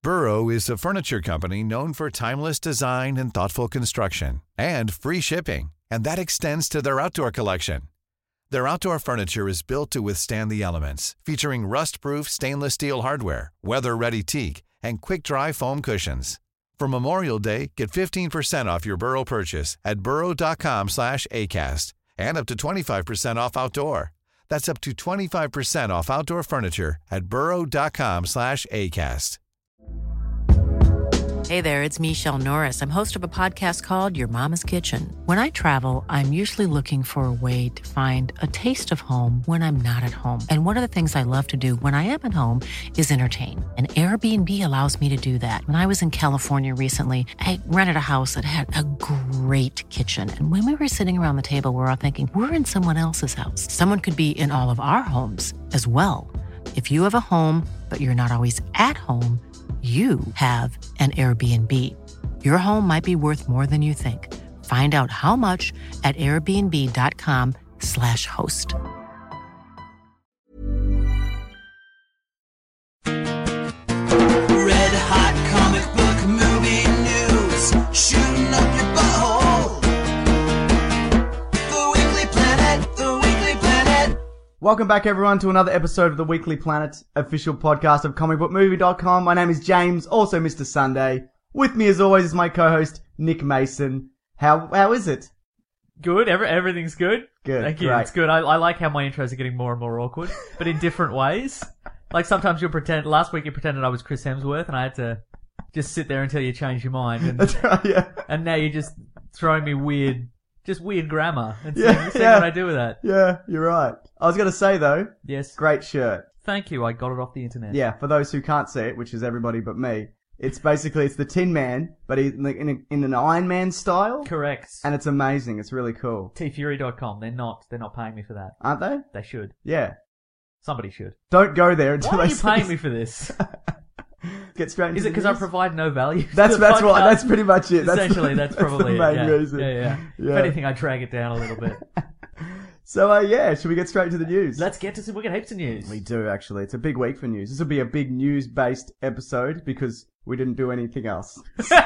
Burrow is a furniture company known for timeless design and thoughtful construction, and free shipping, and that extends to their outdoor collection. Their outdoor furniture is built to withstand the elements, featuring rust-proof stainless steel hardware, weather-ready teak, and quick-dry foam cushions. For Memorial Day, get 15% off your Burrow purchase at burrow.com/ACAST and up to 25% off outdoor. That's up to 25% off outdoor furniture at burrow.com/ACAST. Hey there, it's Michelle Norris. I'm host of a podcast called Your Mama's Kitchen. When I travel, I'm usually looking for a way to find a taste of home when I'm not at home. And one of the things I love to do when I am at home is entertain. And Airbnb allows me to do that. When I was in California recently, I rented a house that had a great kitchen. And when we were sitting around the table, we were all thinking, we're in someone else's house. Someone could be in all of our homes as well. If you have a home, but you're not always at home, you have an Airbnb. Your home might be worth more than you think. Find out how much at airbnb.com/host. Red hot comic book movie news, shooting up your butthole. The Weekly Planet, the Weekly Planet. Welcome back, everyone, to another episode of the Weekly Planet, official podcast of comicbookmovie.com. My name is James, also Mr. Sunday. With me, as always, is my co-host, Nick Mason. How is it? Good. Everything's good. Good. Thank you. Great. It's good. I like how my intros are getting more and more awkward, but in different ways. Like sometimes you'll pretend. Last week you pretended I was Chris Hemsworth, and I had to just sit there until you change your mind. And, That's right, yeah. and now you're just throwing me weird grammar and seeing Yeah. what I do with that. Yeah, you're right. I was going to say, though, Yes. great shirt. Thank you. I got it off the internet. Yeah, for those who can't see it, which is everybody but me, it's the Tin Man, but he's in an Iron Man style. Correct. And it's amazing. It's really cool. tfury.com. They're not paying me for that. Aren't they? They should. Yeah. Somebody should. Don't go there until Why are they you paying me for this? Get straight into Is it the because I news? provide no value? to That's the what. podcast? That's pretty much it. Essentially, that's probably the main it. reason. Yeah. If anything, I drag it down a little bit. So, should we get straight to the news? Let's get to some. We got heaps of news. We do, actually. It's a big week for news. This will be a big news-based episode because we didn't do anything else.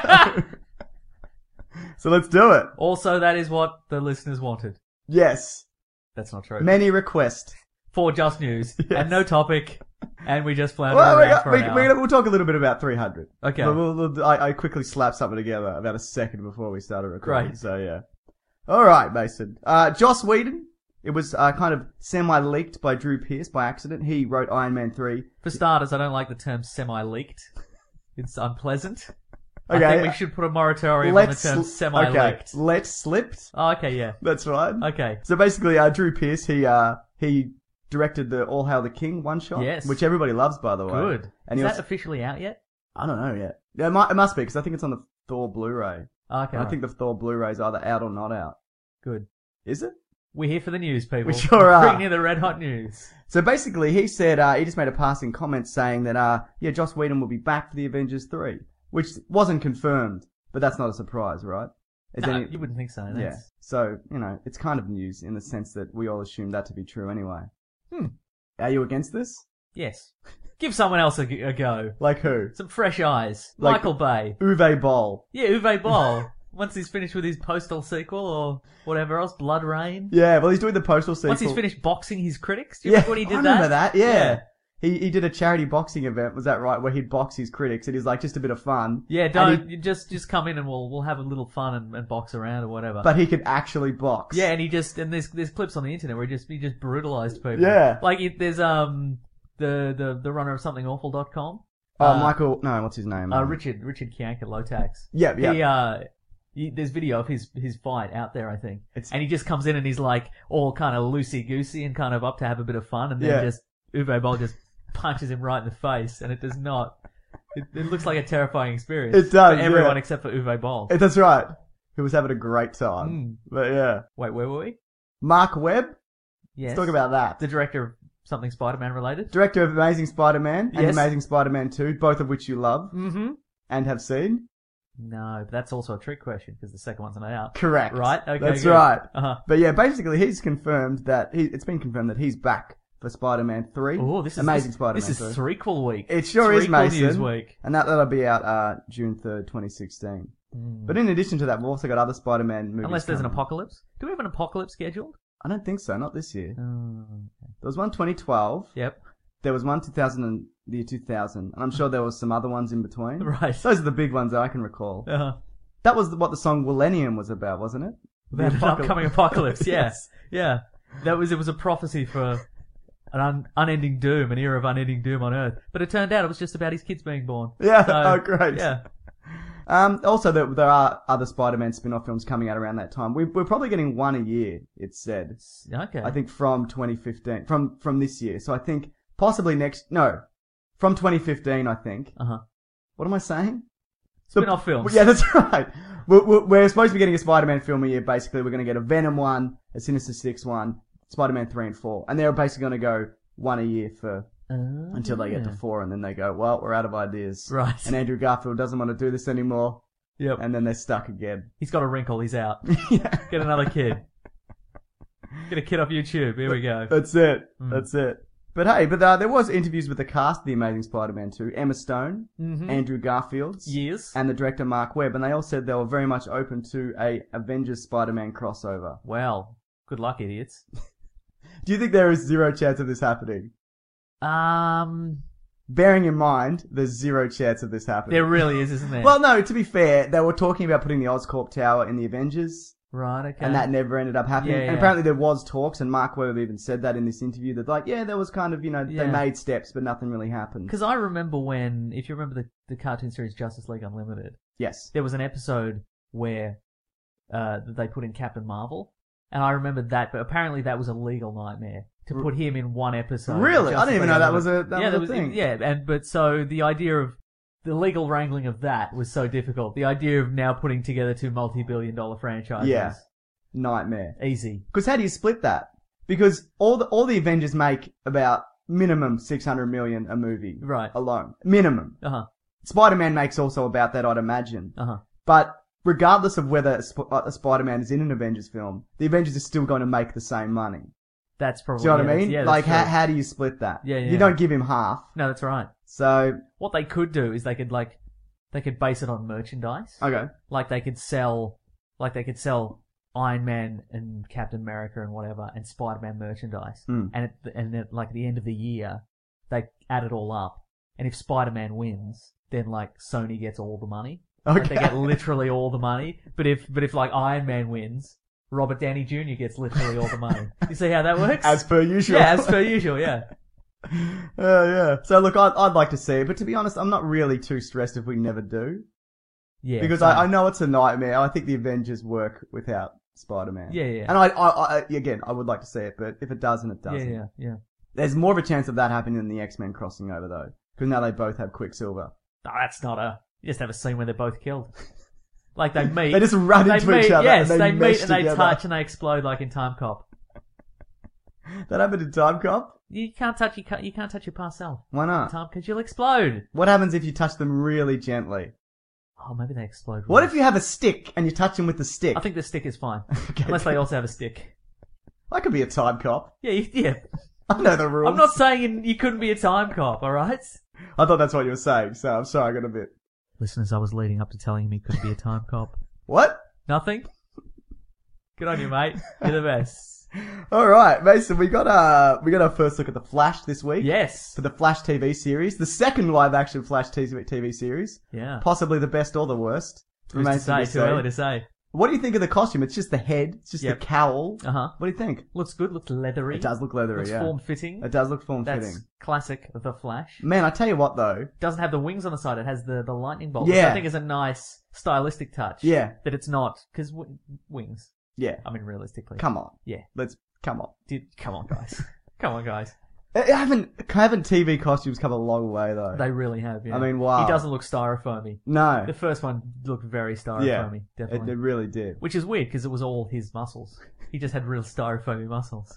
So let's do it. Also, that is what the listeners wanted. Yes. That's not true. Many requests. For just news Yes. and no topic, and we just floundered Well, around for an hour. we'll talk a little bit about 300. Okay. But I quickly slapped something together about a second before we started recording. Great. So, yeah. All right, Mason. Joss Whedon. It was kind of semi-leaked by Drew Pearce by accident. He wrote Iron Man 3. For starters, I don't like the term semi-leaked. It's unpleasant. Okay. I think we should put a moratorium on the term semi-leaked. Okay. Let slipped. Oh, okay, yeah. That's right. Okay. So basically, Drew Pearce, he directed the All Hail the King one shot. Yes. Which everybody loves, by the way. Good. And Is he that also, officially out yet? I don't know yet. Yeah, it must be, because I think it's on the Thor Blu-ray. Oh, okay. I right. think the Thor Blu-ray is either out or not out. Good. Is it? We're here for the news, people. We sure are. Bring you the red hot news. So basically, he said, he just made a passing comment saying that, Joss Whedon will be back for the Avengers 3. Which wasn't confirmed, but that's not a surprise, right? Is No, any- you wouldn't think so. Yeah. That's... So, it's kind of news in the sense that we all assume that to be true anyway. Are you against this? Yes. Give someone else a go. Like who? Some fresh eyes. Like- Michael Bay. Uwe Boll. Yeah, Uwe Boll. Once he's finished with his Postal sequel or whatever else, Blood Rain. Yeah, well, he's doing the Postal sequel. Once he's finished boxing his critics. Do you Yeah, remember when he did I remember that, yeah. Yeah. He did a charity boxing event, was that right? Where he'd box his critics, and he's like, just a bit of fun. Yeah, And don't you just come in and we'll have a little fun and box around or whatever. But he could actually box. yeah, and there's clips on the internet where he just brutalized people. Yeah. Like there's the runner of somethingawful.com. Michael, no, what's his name? Richard Kiank at Low Tax. Yeah. There's video of his fight out there, I think. It's- And he just comes in and he's like all kind of loosey-goosey and kind of up to have a bit of fun, and then Yeah. just Uwe Boll just punches him right in the face, and it does not. It looks like a terrifying experience. It does, for everyone yeah. except for Uwe Boll. That's right. He was having a great time. But yeah. Wait, where were we? Mark Webb? Yes. Let's talk about that. The director of something Spider-Man related. Director of Amazing Spider-Man and Yes. Amazing Spider-Man 2, both of which you love Mm-hmm. and have seen. No, but that's also a trick question because the second one's not out. Correct. Right? Okay, That's good. right. Uh-huh. But yeah, basically he's confirmed that it's been confirmed that he's back for Spider-Man 3. Oh, this is Amazing Spider-Man This is 3. threequel week. It sure is, Threequel Mason. News week. And that'll be out June 3rd, 2016. But in addition to that, we've also got other Spider-Man movies. Unless there's an coming. apocalypse. Do we have an apocalypse scheduled? I don't think so, not this year. Oh, There was one 2012. yep. There was one 2000, and I'm sure there was some other ones in between. Right. Those are the big ones that I can recall. Uh-huh. That was what the song Millennium was about, wasn't it? About an upcoming apocalypse, yeah. Yes. Yeah. It was a prophecy for an unending doom, an era of unending doom on Earth. But it turned out it was just about his kids being born. Yeah, So, oh great. Yeah. Also, there are other Spider-Man spin-off films coming out around that time. We're probably getting one a year, it's said. Okay. I think from 2015, from this year. So I think possibly from 2015, I think. Uh-huh. What am I saying? Spin-off films. Yeah, that's right. We're supposed to be getting a Spider-Man film a year, basically. We're going to get a Venom one, a Sinister Six one, Spider-Man 3 and 4. And they're basically going to go one a year until they get to 4, and then they go, well, we're out of ideas. Right. And Andrew Garfield doesn't want to do this anymore, Yep. and then they're stuck again. He's got a wrinkle. He's out. Yeah. Get another kid. Get a kid off YouTube. Here we go. That's it. That's it. But hey, there was interviews with the cast of The Amazing Spider-Man 2, Emma Stone, Andrew Garfield, Years. and the director Mark Webb, and they all said they were very much open to a Avengers Spider-Man crossover. Well, good luck, idiots. Do you think there is zero chance of this happening? Bearing in mind, there's zero chance of this happening. There really is, isn't there? Well, no, to be fair, they were talking about putting the Oscorp Tower in the Avengers, right, okay. and that never ended up happening. Yeah, And yeah. apparently there was talks, and Mark Webb even said that in this interview, that like, yeah, there was kind of, they Yeah. made steps, but nothing really happened. Because I remember when, if you remember the cartoon series Justice League Unlimited, Yes. there was an episode where they put in Captain Marvel, and I remember that, but apparently that was a legal nightmare to put him in one episode. of Really? I Justice didn't even League know that was Unlimited. a thing. Yeah, but so the idea of the legal wrangling of that was so difficult. The idea of now putting together two multi-billion-dollar franchises, Yeah. Nightmare. easy. Because how do you split that? Because all the Avengers make about minimum 600 million a movie. Right. Alone. Minimum. Uh huh. Spider-Man makes also about that, I'd imagine. Uh huh. But regardless of whether a Spider-Man is in an Avengers film, the Avengers are still going to make the same money. That's probably. Do you know what I that's- mean? Yeah, Like, that's true. how do you split that? Yeah, yeah. You don't give him half. No, that's right. So, What they could do is they could base it on merchandise. okay. Like they could sell Iron Man and Captain America and whatever and Spider-Man merchandise. Mm. And at the end of the year, they add it all up. And if Spider-Man wins, then like Sony gets all the money. Like, Okay. they get literally all the money. But if like Iron Man wins, Robert Downey Jr. gets literally all the money. You see how that works? As per usual. Yeah, as per usual, yeah. Yeah. So look, I'd like to see it, but to be honest, I'm not really too stressed if we never do. Yeah. Because same. I know it's a nightmare. I think the Avengers work without Spider-Man. Yeah, yeah. And I again, I would like to see it, but if it doesn't, it doesn't. Yeah. There's more of a chance of that happening than the X-Men crossing over, though. Because now they both have Quicksilver. No, that's not you just have a scene where they're both killed. Like they meet. They just run into each other. Yes, and they mesh meet and they together. touch and they explode like in Time Cop. That happened in Time Cop? You can't touch your past self. Why not? Time because you'll explode. What happens if you touch them really gently? Oh, maybe they explode. What worse. if you have a stick and you touch them with the stick? I think the stick is fine, Okay. unless they also have a stick. I could be a Time Cop. Yeah, yeah. I know the rules. I'm not saying you couldn't be a Time Cop. All right. I thought that's what you were saying, so I'm sorry I got a bit... Listeners, I was leading up to telling him he couldn't be a Time Cop. What? Nothing. Good on you, mate. You're the best. Alright, Mason, we got our first look at The Flash this week. Yes. For the Flash TV series. The second live-action Flash TV series. Yeah. Possibly the best or the worst. Who's to say? Too early to say. What do you think of the costume? It's just the head. It's just Yep. the cowl. Uh-huh. What do you think? Looks good. Looks leathery. It does look leathery, Looks yeah. form-fitting. It does look form-fitting. That's classic The Flash. Man, I tell you what though. Doesn't have the wings on the side. It has the lightning bolt. Yeah. Which I think is a nice stylistic touch. Yeah. That it's not, because wings. Yeah. I mean, realistically. Come on. Yeah. Come on. Come on, guys. Come on, guys. Haven't TV costumes come a long way though? They really have, yeah. I mean, wow. He doesn't look styrofoamy. No. The first one looked very styrofoamy, Yeah. definitely. It really did. Which is weird, because it was all his muscles. He just had real styrofoamy muscles.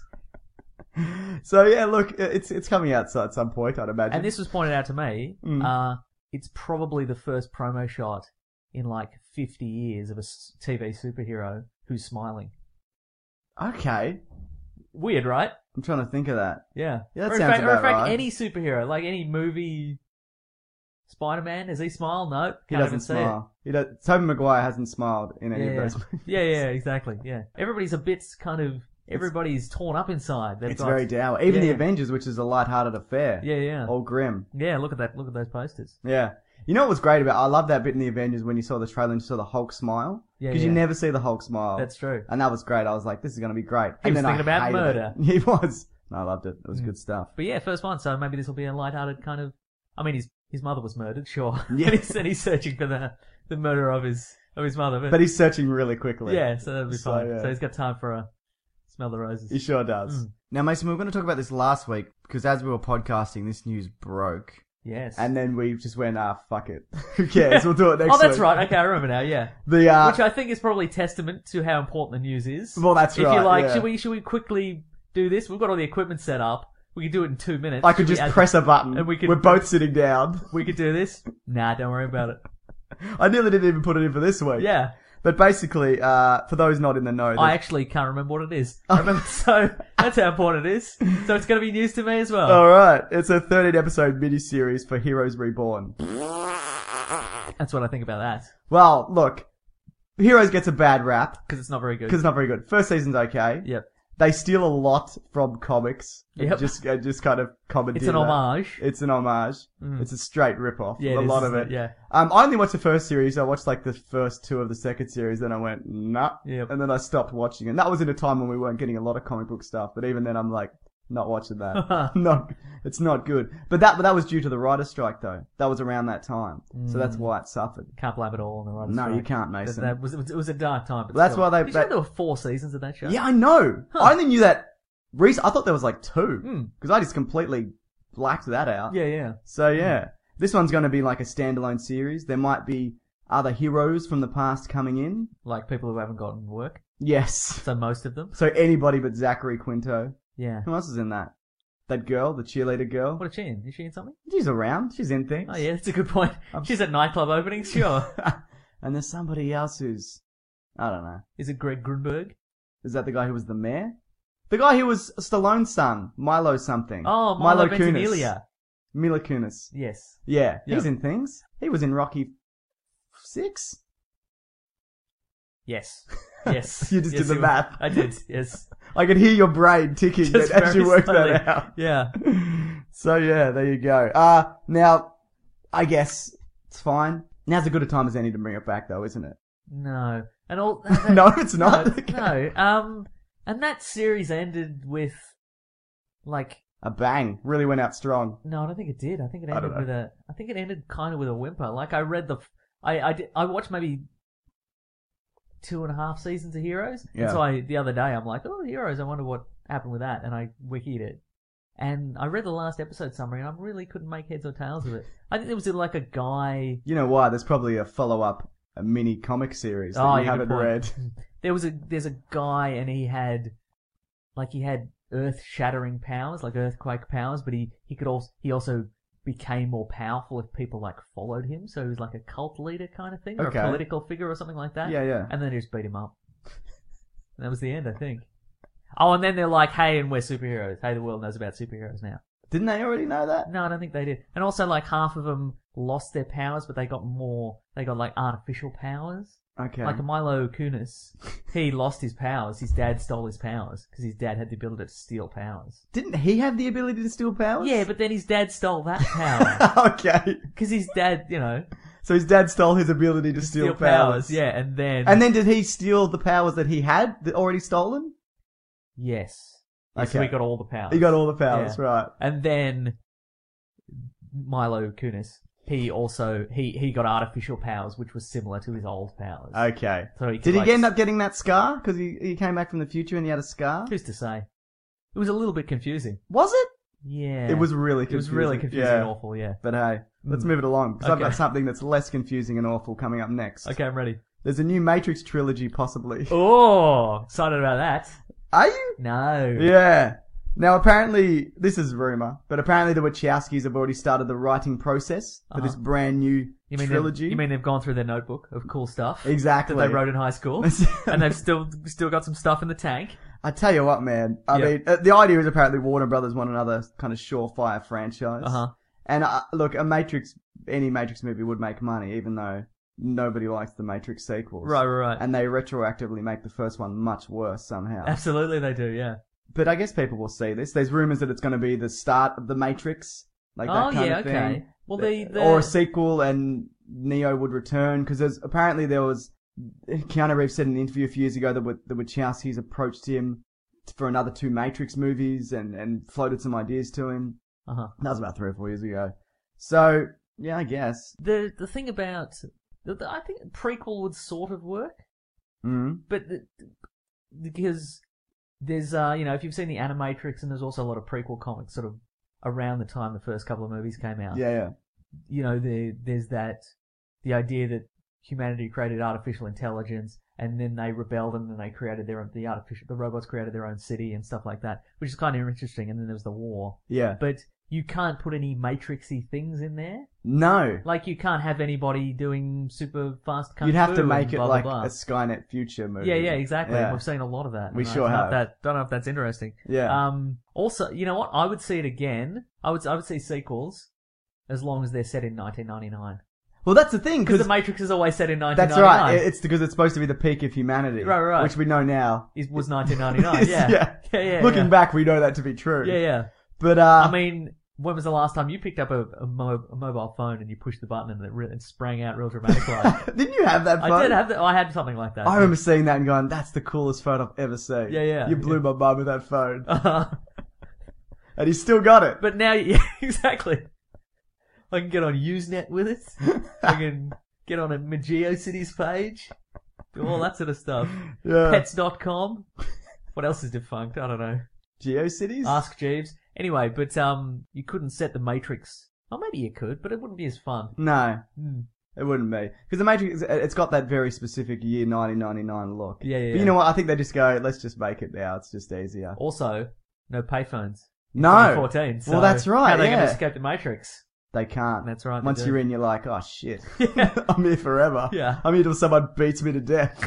So yeah, look, it's coming out at some point, I'd imagine. And this was pointed out to me. It's probably the first promo shot in like 50 years of a TV superhero who's smiling. Okay. Weird, right? I'm trying to think of that. Yeah. Yeah, that or in sounds fact, about or in fact, right. any superhero, like any movie. Spider-Man, does he smile? No. He Can't doesn't even see smile. Tobey Maguire hasn't smiled in any of those movies. Yeah, exactly. Yeah. Everybody's a bit everybody's torn up inside. It's very dour. Even the Yeah. Avengers, which is a light-hearted affair. Yeah. All grim. Yeah, look at that. Look at those posters. Yeah. You know what was great about? I love that bit in the Avengers when you saw the trailer and you saw the Hulk smile. Yeah, Because you yeah. never see the Hulk smile. That's true. And that was great. I was like, this is going to be great. He And was then thinking I about hated murder. it. He was. No, I loved it. It was good stuff. But yeah, first one, so maybe this will be a light-hearted kind of... I mean, his mother was murdered, sure. Yeah. and he's searching for the murder of his mother. But he's searching really quickly. yeah, so that'll be So, fine. yeah. So he's got time for a smell the roses. He sure does. Now, Mason, we were going to talk about this last week because as we were podcasting, this news broke. Yes. And then we just went, fuck it. Who cares? We'll do it next week. Oh, that's right. Okay, I remember now. Yeah. The, Which I think is probably testament to how important the news is. Well, that's if right, you're like, yeah. should we quickly do this? We've got all the equipment set up. We could do it in 2 minutes. I could Should we just add- press a button. and we could- We're both sitting down. We could do this. Nah, don't worry about it. I nearly didn't even put it in for this week. Yeah. But basically, for those not in the know, I actually can't remember what it is. I remember, so that's how important it is. So it's going to be news to me as well. Alright, it's a 13-episode miniseries for Heroes Reborn. That's what I think about that. Well, look, Heroes gets a bad rap Because it's not very good. because it's not very good. First season's okay. Yep. They steal a lot from comics. Yep. Just kind of commandeer It's an that. homage. It's an homage. It's a straight rip-off. Yeah, a it is, lot of isn't it. it? Yeah. I only watched the first series. I watched like the first two of the second series. Then I went, nah. Yep. And then I stopped watching. And that was in a time when we weren't getting a lot of comic book stuff. But even then, I'm like, not watching that. It's not good. But that was due to the writer's strike, though. That was around that time. So that's why it suffered. Can't blame it all on the writer's No, strike. you can't, Mason. It was a dark time. But That's still. why they- Did you know there were 4 seasons of that show? Yeah, I know. I only knew that. I thought there was like 2. Because I just completely blacked that out. Yeah. So yeah, this one's going to be like a standalone series. There might be other heroes from the past coming in. Like people who haven't gotten work. Yes. So most of them. So anybody but Zachary Quinto. Yeah. Who else is in that? That girl, the cheerleader girl. What is she in? Is she in something? She's around. She's in things. Oh yeah, that's a good point. She's at nightclub openings, sure. And there's somebody else who's, I don't know. Is it Greg Grunberg? Is that the guy who was the mayor? The guy who was Stallone's son, Milo something. Oh, Milo Kunis. Ventimiglia. Mila Kunis. Yes. Yeah, he's Yeah. in things. He was in Rocky 6. Yes. Yes. You just Yes, did the he- math. I did, yes. I could hear your brain ticking Just as you very worked slowly. that out. Yeah. So yeah, there you go. Now, I guess it's fine. Now's as good a time as any to bring it back, though, isn't it? No. And all... No, it's not. No. And that series ended with, like... A bang. Really went out strong. No, I don't think it did. I think it I don't ended know. with a... I think it ended kind of with a whimper. Like, I read the... I watched maybe 2.5 seasons of Heroes. Yeah. And so the other day, I'm like, oh, Heroes, I wonder what happened with that. And I wikied it. And I read the last episode summary, and I really couldn't make heads or tails of it. I think there was like a guy... You know why? There's probably a follow-up, a mini comic series that you yeah, haven't good point. read. There's a guy, and he had earth-shattering powers, like earthquake powers, but he also became more powerful if people like followed him. So he was like a cult leader kind of thing, or Okay. a political figure or something like that. Yeah. And then they just beat him up. And that was the end, I think. Oh, and then they're like, hey, and we're superheroes. Hey, the world knows about superheroes now. Didn't they already know that? No, I don't think they did. And also, like, half of them lost their powers, but they got like artificial powers. Okay. Like Milo Kunis, he lost his powers. His dad stole his powers because his dad had the ability to steal powers. Didn't he have the ability to steal powers? Yeah, but then his dad stole that power Okay. because his dad, So his dad stole his ability to steal powers. Yeah, and then Did he steal the powers that he had already stolen? yes, yeah, so Okay. he got all the powers. He got all the powers, Yeah. right. And then Milo Kunis, he also he got artificial powers, which was similar to his old powers. Okay. So he could, Did he like, end up getting that scar? Because he came back from the future and he had a scar? Who's to say? It was a little bit confusing. Was it? Yeah, It was really It confusing. was really confusing Yeah. and awful. Yeah. But hey, let's move it along. Because I've Okay. got something that's less confusing and awful coming up next. Okay, I'm ready. There's a new Matrix trilogy, possibly. Oh, excited about that. Are you? No. Yeah. Now, apparently, this is rumor, but apparently the Wachowskis have already started the writing process for this brand new You mean trilogy. You mean they've gone through their notebook of cool stuff Exactly. that they wrote in high school, and they've still got some stuff in the tank? I tell you what, man. I mean, the idea is apparently Warner Brothers want another kind of surefire franchise. And look, any Matrix movie would make money, even though nobody likes the Matrix sequels. Right. And they retroactively make the first one much worse somehow. Absolutely, they do. Yeah. But I guess people will see this. There's rumors that it's going to be the start of the Matrix, like that kind of thing. Okay. Well, or a sequel, and Neo would return, because there was Keanu Reeves said in an interview a few years ago that the Wachowskis approached him for another 2 Matrix movies and floated some ideas to him. That was about 3 or 4 years ago. So yeah, I guess the thing about I think a prequel would sort of work, but because there's if you've seen the Animatrix, and there's also a lot of prequel comics sort of around the time the first couple of movies came out. Yeah. There's the idea that humanity created artificial intelligence, and then they rebelled, and then they created the robots created their own city and stuff like that, which is kind of interesting. And then there was the war. Yeah. But you can't put any Matrixy things in there. No. Like, you can't have anybody doing super fast kung fu. You'd have to make and it blah, like blah, blah. a Skynet future movie. Yeah, exactly. Yeah. We've seen a lot of that. We sure have. Don't know if that's interesting. Yeah. Also, you know what? I would see it again. I would see sequels as long as they're set in 1999. Well, that's the thing, Because the Matrix is always set in 1999. That's right. It's because it's supposed to be the peak of humanity. Right. Which we know now. It was 1999, yeah. Looking back, we know that to be true. Yeah. But, I mean, when was the last time you picked up a mobile phone and you pushed the button and it sprang out real dramatically? Didn't you have that phone? I did have that. I had something like that. I remember seeing that and going, that's the coolest phone I've ever seen. Yeah. You blew my mum with that phone. And he's still got it. But now, yeah, exactly. I can get on Usenet with it. I can get on a GeoCities page. Do all that sort of stuff. Yeah. Pets.com. What else is defunct? I don't know. GeoCities? Ask Jeeves. Anyway, but you couldn't set the Matrix. Oh, maybe you could, but it wouldn't be as fun. No. It wouldn't be. Because the Matrix, it's got that very specific year 1999 look. Yeah. But you know what? I think they just go, let's just make it now. It's just easier. Also, no payphones. No. 2014. So well, that's right. How are they yeah. going to escape the Matrix? They can't. That's right. Once you're in, you're like, oh shit. I'm here forever. Yeah. I'm here till someone beats me to death.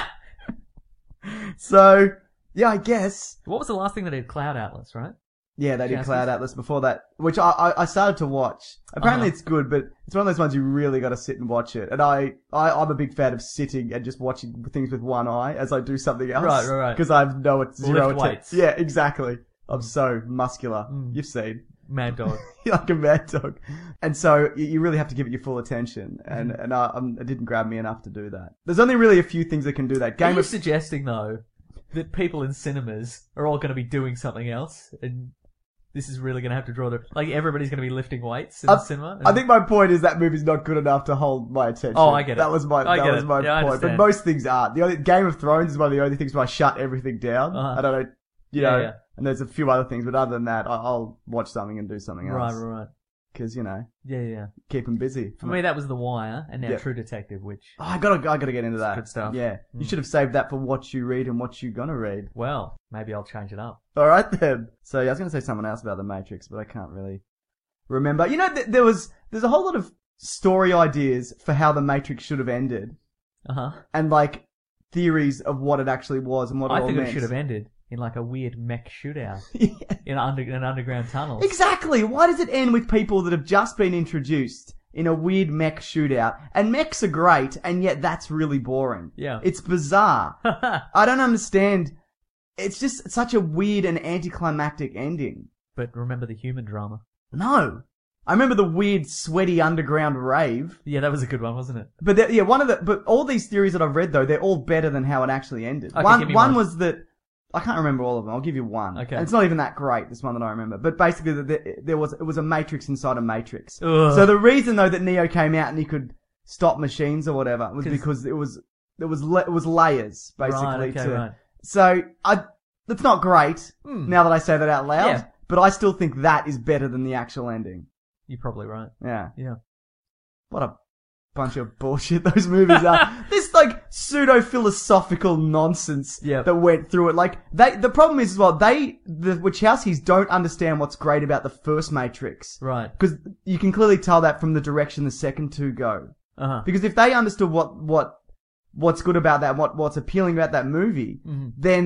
So, yeah, I guess. What was the last thing they did? Cloud Atlas, right? Yeah, they did Cloud Atlas before that, which I started to watch. Apparently it's good, but it's one of those ones you really got to sit and watch it. And I'm a big fan of sitting and just watching things with one eye as I do something else. Right. Because I know it's zero Lift weights. Yeah, exactly. I'm so muscular. You've seen. Mad dog. You're like a mad dog. And so you really have to give it your full attention. And it didn't grab me enough to do that. There's only really a few things that can do that. Are you suggesting, though, that people in cinemas are all going to be doing something else? And this is really going to have to draw like, everybody's going to be lifting weights in the cinema? I think my point is that movie's not good enough to hold my attention. Oh, I get it. That was my point. But most things aren't. Game of Thrones is one of the only things where I shut everything down. I don't know, Yeah. And there's a few other things, but other than that, I'll watch something and do something else. Right. Because, Yeah. keep them busy. For me, that was The Wire, and now True Detective, which... Oh, I gotta get into that. Good stuff. Yeah. You should have saved that for what you read and what you're gonna read. Well, maybe I'll change it up. Alright then. So, I was gonna say something else about The Matrix, but I can't really remember. There's a whole lot of story ideas for how The Matrix should have ended. And, theories of what it actually was and what it all meant. I think it should have ended in a weird mech shootout in an underground tunnel. Exactly. Why does it end with people that have just been introduced in a weird mech shootout? And mechs are great, and yet that's really boring. Yeah. It's bizarre. I don't understand. It's just such a weird and anticlimactic ending. But remember the human drama. No. I remember the weird, sweaty underground rave. Yeah, that was a good one, wasn't it? But but all these theories that I've read though, they're all better than how it actually ended. Okay, one was that, I can't remember all of them. I'll give you one. Okay. And it's not even that great, this one that I remember. But basically, it was a matrix inside a matrix. Ugh. So the reason though that Neo came out and he could stop machines or whatever was because it was layers basically. Right. So that's not great now that I say that out loud. Yeah. But I still think that is better than the actual ending. You're probably right. Yeah. Yeah. What a bunch of bullshit those movies are. This pseudo-philosophical nonsense that went through it. The problem is as well, the Wachowskis don't understand what's great about the first Matrix. Right. Because you can clearly tell that from the direction the second two go. Because if they understood what's good about that, what's appealing about that movie, then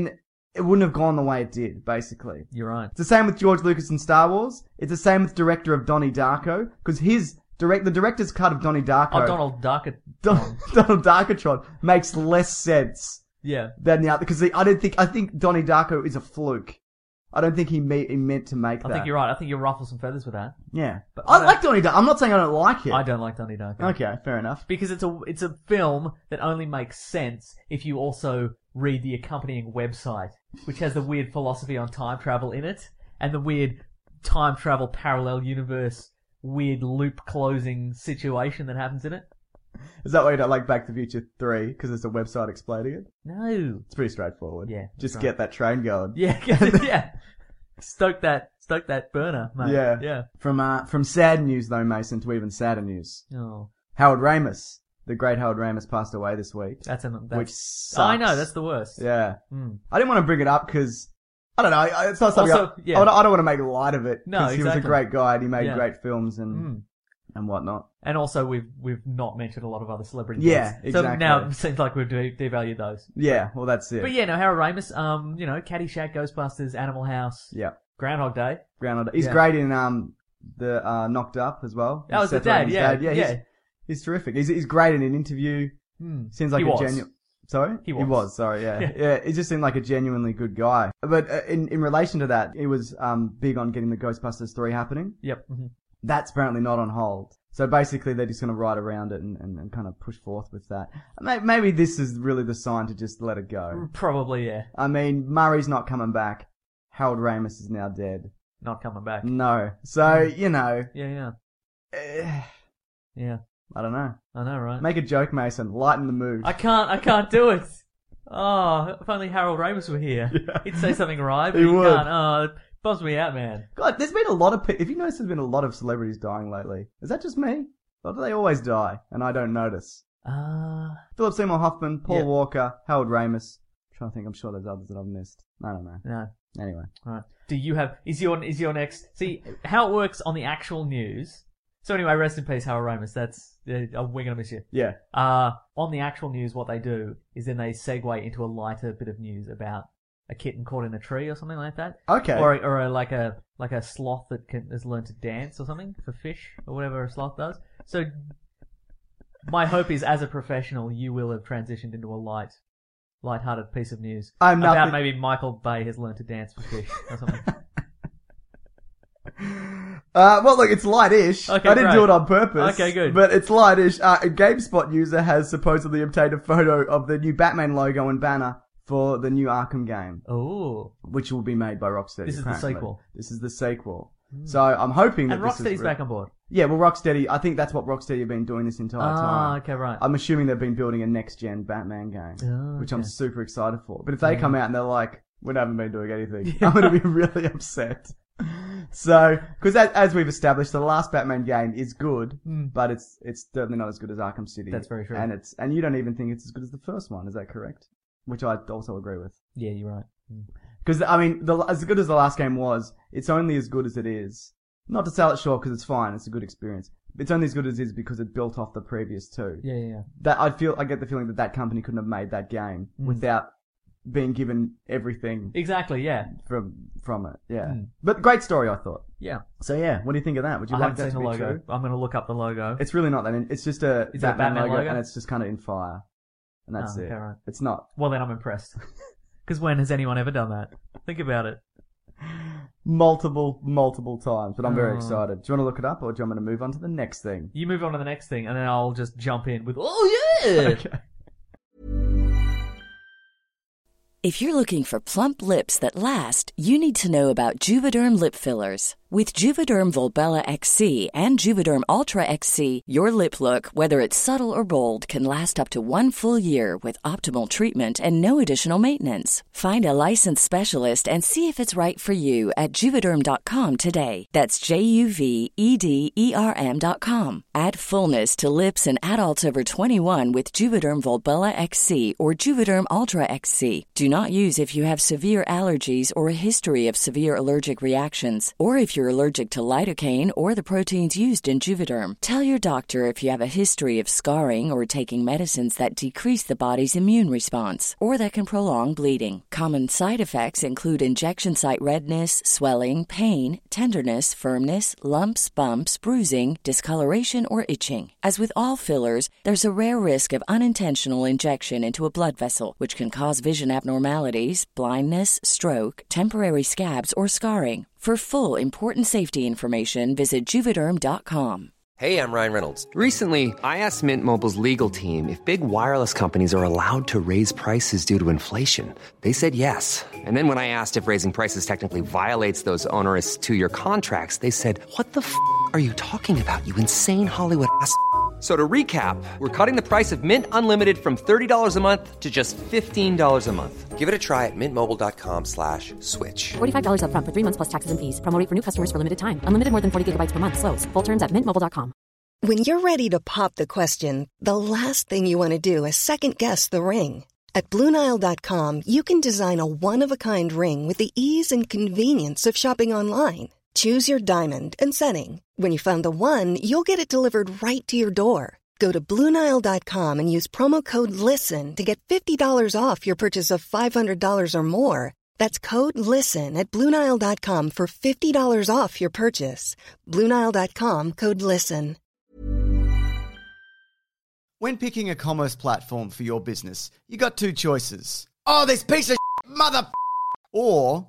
it wouldn't have gone the way it did, basically. You're right. It's the same with George Lucas and Star Wars. It's the same with director of Donnie Darko, because the director's cut of Donnie Darko... Oh, Donald Darko. Donald Darkatron makes less sense Yeah. than the other, because I think Donnie Darko is a fluke. I don't think he meant to make that. I think you're right. I think you ruffle some feathers with that. Yeah. But I like Donnie Darko. I'm not saying I don't like it. I don't like Donnie Darko. Okay, fair enough. Because it's a film that only makes sense if you also read the accompanying website, which has the weird philosophy on time travel in it, and the weird time travel parallel universe, weird loop closing situation that happens in it. Is that why you don't like Back to the Future 3? Because it's a website explaining it? No. It's pretty straightforward. Yeah. Just right. get that train going. Yeah, yeah. Stoke that burner, mate. Yeah. Yeah. From sad news though, Mason, to even sadder news. Oh. Howard Ramis. The great Howard Ramis passed away this week. Which sucks. I know, that's the worst. Yeah. Mm. I didn't want to bring it up because, I don't know, it's not something Also, I don't want to make light of it. No, Because he was a great guy and he made great films and whatnot. And also, we've not mentioned a lot of other celebrity Yeah, deaths. exactly. So now it seems like we've devalued those. Yeah, well that's it. But yeah, no, Harold Ramis, Caddyshack, Ghostbusters, Animal House, Yeah. Groundhog Day. He's great in the Knocked Up as well. That was the Seth dad, Rogen's yeah. dad. He's terrific. He's great in an interview. Seems like He was. genuine. Sorry? He was. He was, sorry, yeah. Yeah, he just seemed like a genuinely good guy. But in relation to that, he was big on getting the Ghostbusters 3 happening. Yep. Mm-hmm. That's apparently not on hold. So basically they're just going to ride around it and kind of push forth with that. Maybe this is really the sign to just let it go. Probably, yeah. I mean, Murray's not coming back. Harold Ramis is now dead. Not coming back. No. So, you know. Yeah. Yeah. I don't know. I know, right? Make a joke, Mason. Lighten the mood. I can't do it. Oh, if only Harold Ramis were here. Yeah. He'd say something right, but He he would. can't. Oh, it bums me out, man. God, there's been a lot of if you notice, there's been a lot of celebrities dying lately. Is that just me? Or do they always die and I don't notice? Philip Seymour Hoffman, Paul Walker, Harold Ramis. I'm trying to think. I'm sure there's others that I've missed. I don't know. No. Anyway. Right. Do you have, is your next, see, how it works on the actual news. So anyway, rest in peace, Harold Ramis. That's, we're gonna miss you. Yeah. On the actual news, what they do is then they segue into a lighter bit of news about a kitten caught in a tree or something like that. Okay. Or like a sloth that has learned to dance or something for fish or whatever a sloth does. So my hope is, as a professional, you will have transitioned into a light-hearted piece of news about maybe Michael Bay has learned to dance for fish or something. Well, look, it's light-ish. Okay, I didn't do great. it on purpose. Okay, good. But it's light-ish. A GameSpot user has supposedly obtained a photo of the new Batman logo and banner for the new Arkham game. Oh. Which will be made by Rocksteady. This is the apparently. sequel. This is the sequel. So I'm hoping that And this is... Rocksteady's back on board. Yeah, well, Rocksteady, I think that's what Rocksteady have been doing this entire time. Okay, right. I'm assuming they've been building a next-gen Batman game, which I'm okay. super excited for. But if they come out and they're like, we haven't been doing anything, I'm going to be really upset. So, because as we've established, the last Batman game is good, but it's certainly not as good as Arkham City. That's very true. And you don't even think it's as good as the first one, is that correct? Which I also agree with. Yeah, you're right. Because, I mean, as good as the last game was, it's only as good as it is. Not to sell it short, because it's fine, it's a good experience. It's only as good as it is because it built off the previous two. Yeah. That I get the feeling that company couldn't have made that game without being given everything Exactly, yeah. from it. Yeah. But great story, I thought. Yeah. So yeah, what do you think of that? Would you I like haven't that seen to the be logo. true? I'm going to look up the logo. It's really not that. It's just a Is it a Batman logo? and it's just kind of in fire, and that's it. Okay, right. It's not. Well, then I'm impressed. Because when has anyone ever done that? Think about it. Multiple times, but I'm very excited. Do you want to look it up, or do you want me to move on to the next thing? You move on to the next thing, and then I'll just jump in with, oh yeah! Okay. If you're looking for plump lips that last, you need to know about Juvederm lip fillers. With Juvederm Volbella XC and Juvederm Ultra XC, your lip look, whether it's subtle or bold, can last up to 1 full year with optimal treatment and no additional maintenance. Find a licensed specialist and see if it's right for you at Juvederm.com today. That's JUVEDERM.com. Add fullness to lips in adults over 21 with Juvederm Volbella XC or Juvederm Ultra XC. Do not use if you have severe allergies or a history of severe allergic reactions, or if you're you're allergic to lidocaine or the proteins used in Juvederm. Tell your doctor if you have a history of scarring or taking medicines that decrease the body's immune response or that can prolong bleeding. Common side effects include injection site redness, swelling, pain, tenderness, firmness, lumps, bumps, bruising, discoloration, or itching. As with all fillers, there's a rare risk of unintentional injection into a blood vessel, which can cause vision abnormalities, blindness, stroke, temporary scabs, or scarring. For full, important safety information, visit Juvederm.com. Hey, I'm Ryan Reynolds. Recently, I asked Mint Mobile's legal team if big wireless companies are allowed to raise prices due to inflation. They said yes. And then when I asked if raising prices technically violates those onerous two-year contracts, they said, "What the f*** are you talking about, you insane Hollywood ass?" So to recap, we're cutting the price of Mint Unlimited from $30 a month to just $15 a month. Give it a try at mintmobile.com/switch. $45 up front for 3 months plus taxes and fees. Promo rate for new customers for limited time. Unlimited more than 40 gigabytes per month. Slows full terms at mintmobile.com. When you're ready to pop the question, the last thing you want to do is second-guess the ring. At BlueNile.com, you can design a one-of-a-kind ring with the ease and convenience of shopping online. Choose your diamond and setting. When you find the one, you'll get it delivered right to your door. Go to BlueNile.com and use promo code LISTEN to get $50 off your purchase of $500 or more. That's code LISTEN at BlueNile.com for $50 off your purchase. BlueNile.com, code LISTEN. When picking a commerce platform for your business, you got two choices. Oh, this piece of mother... Or...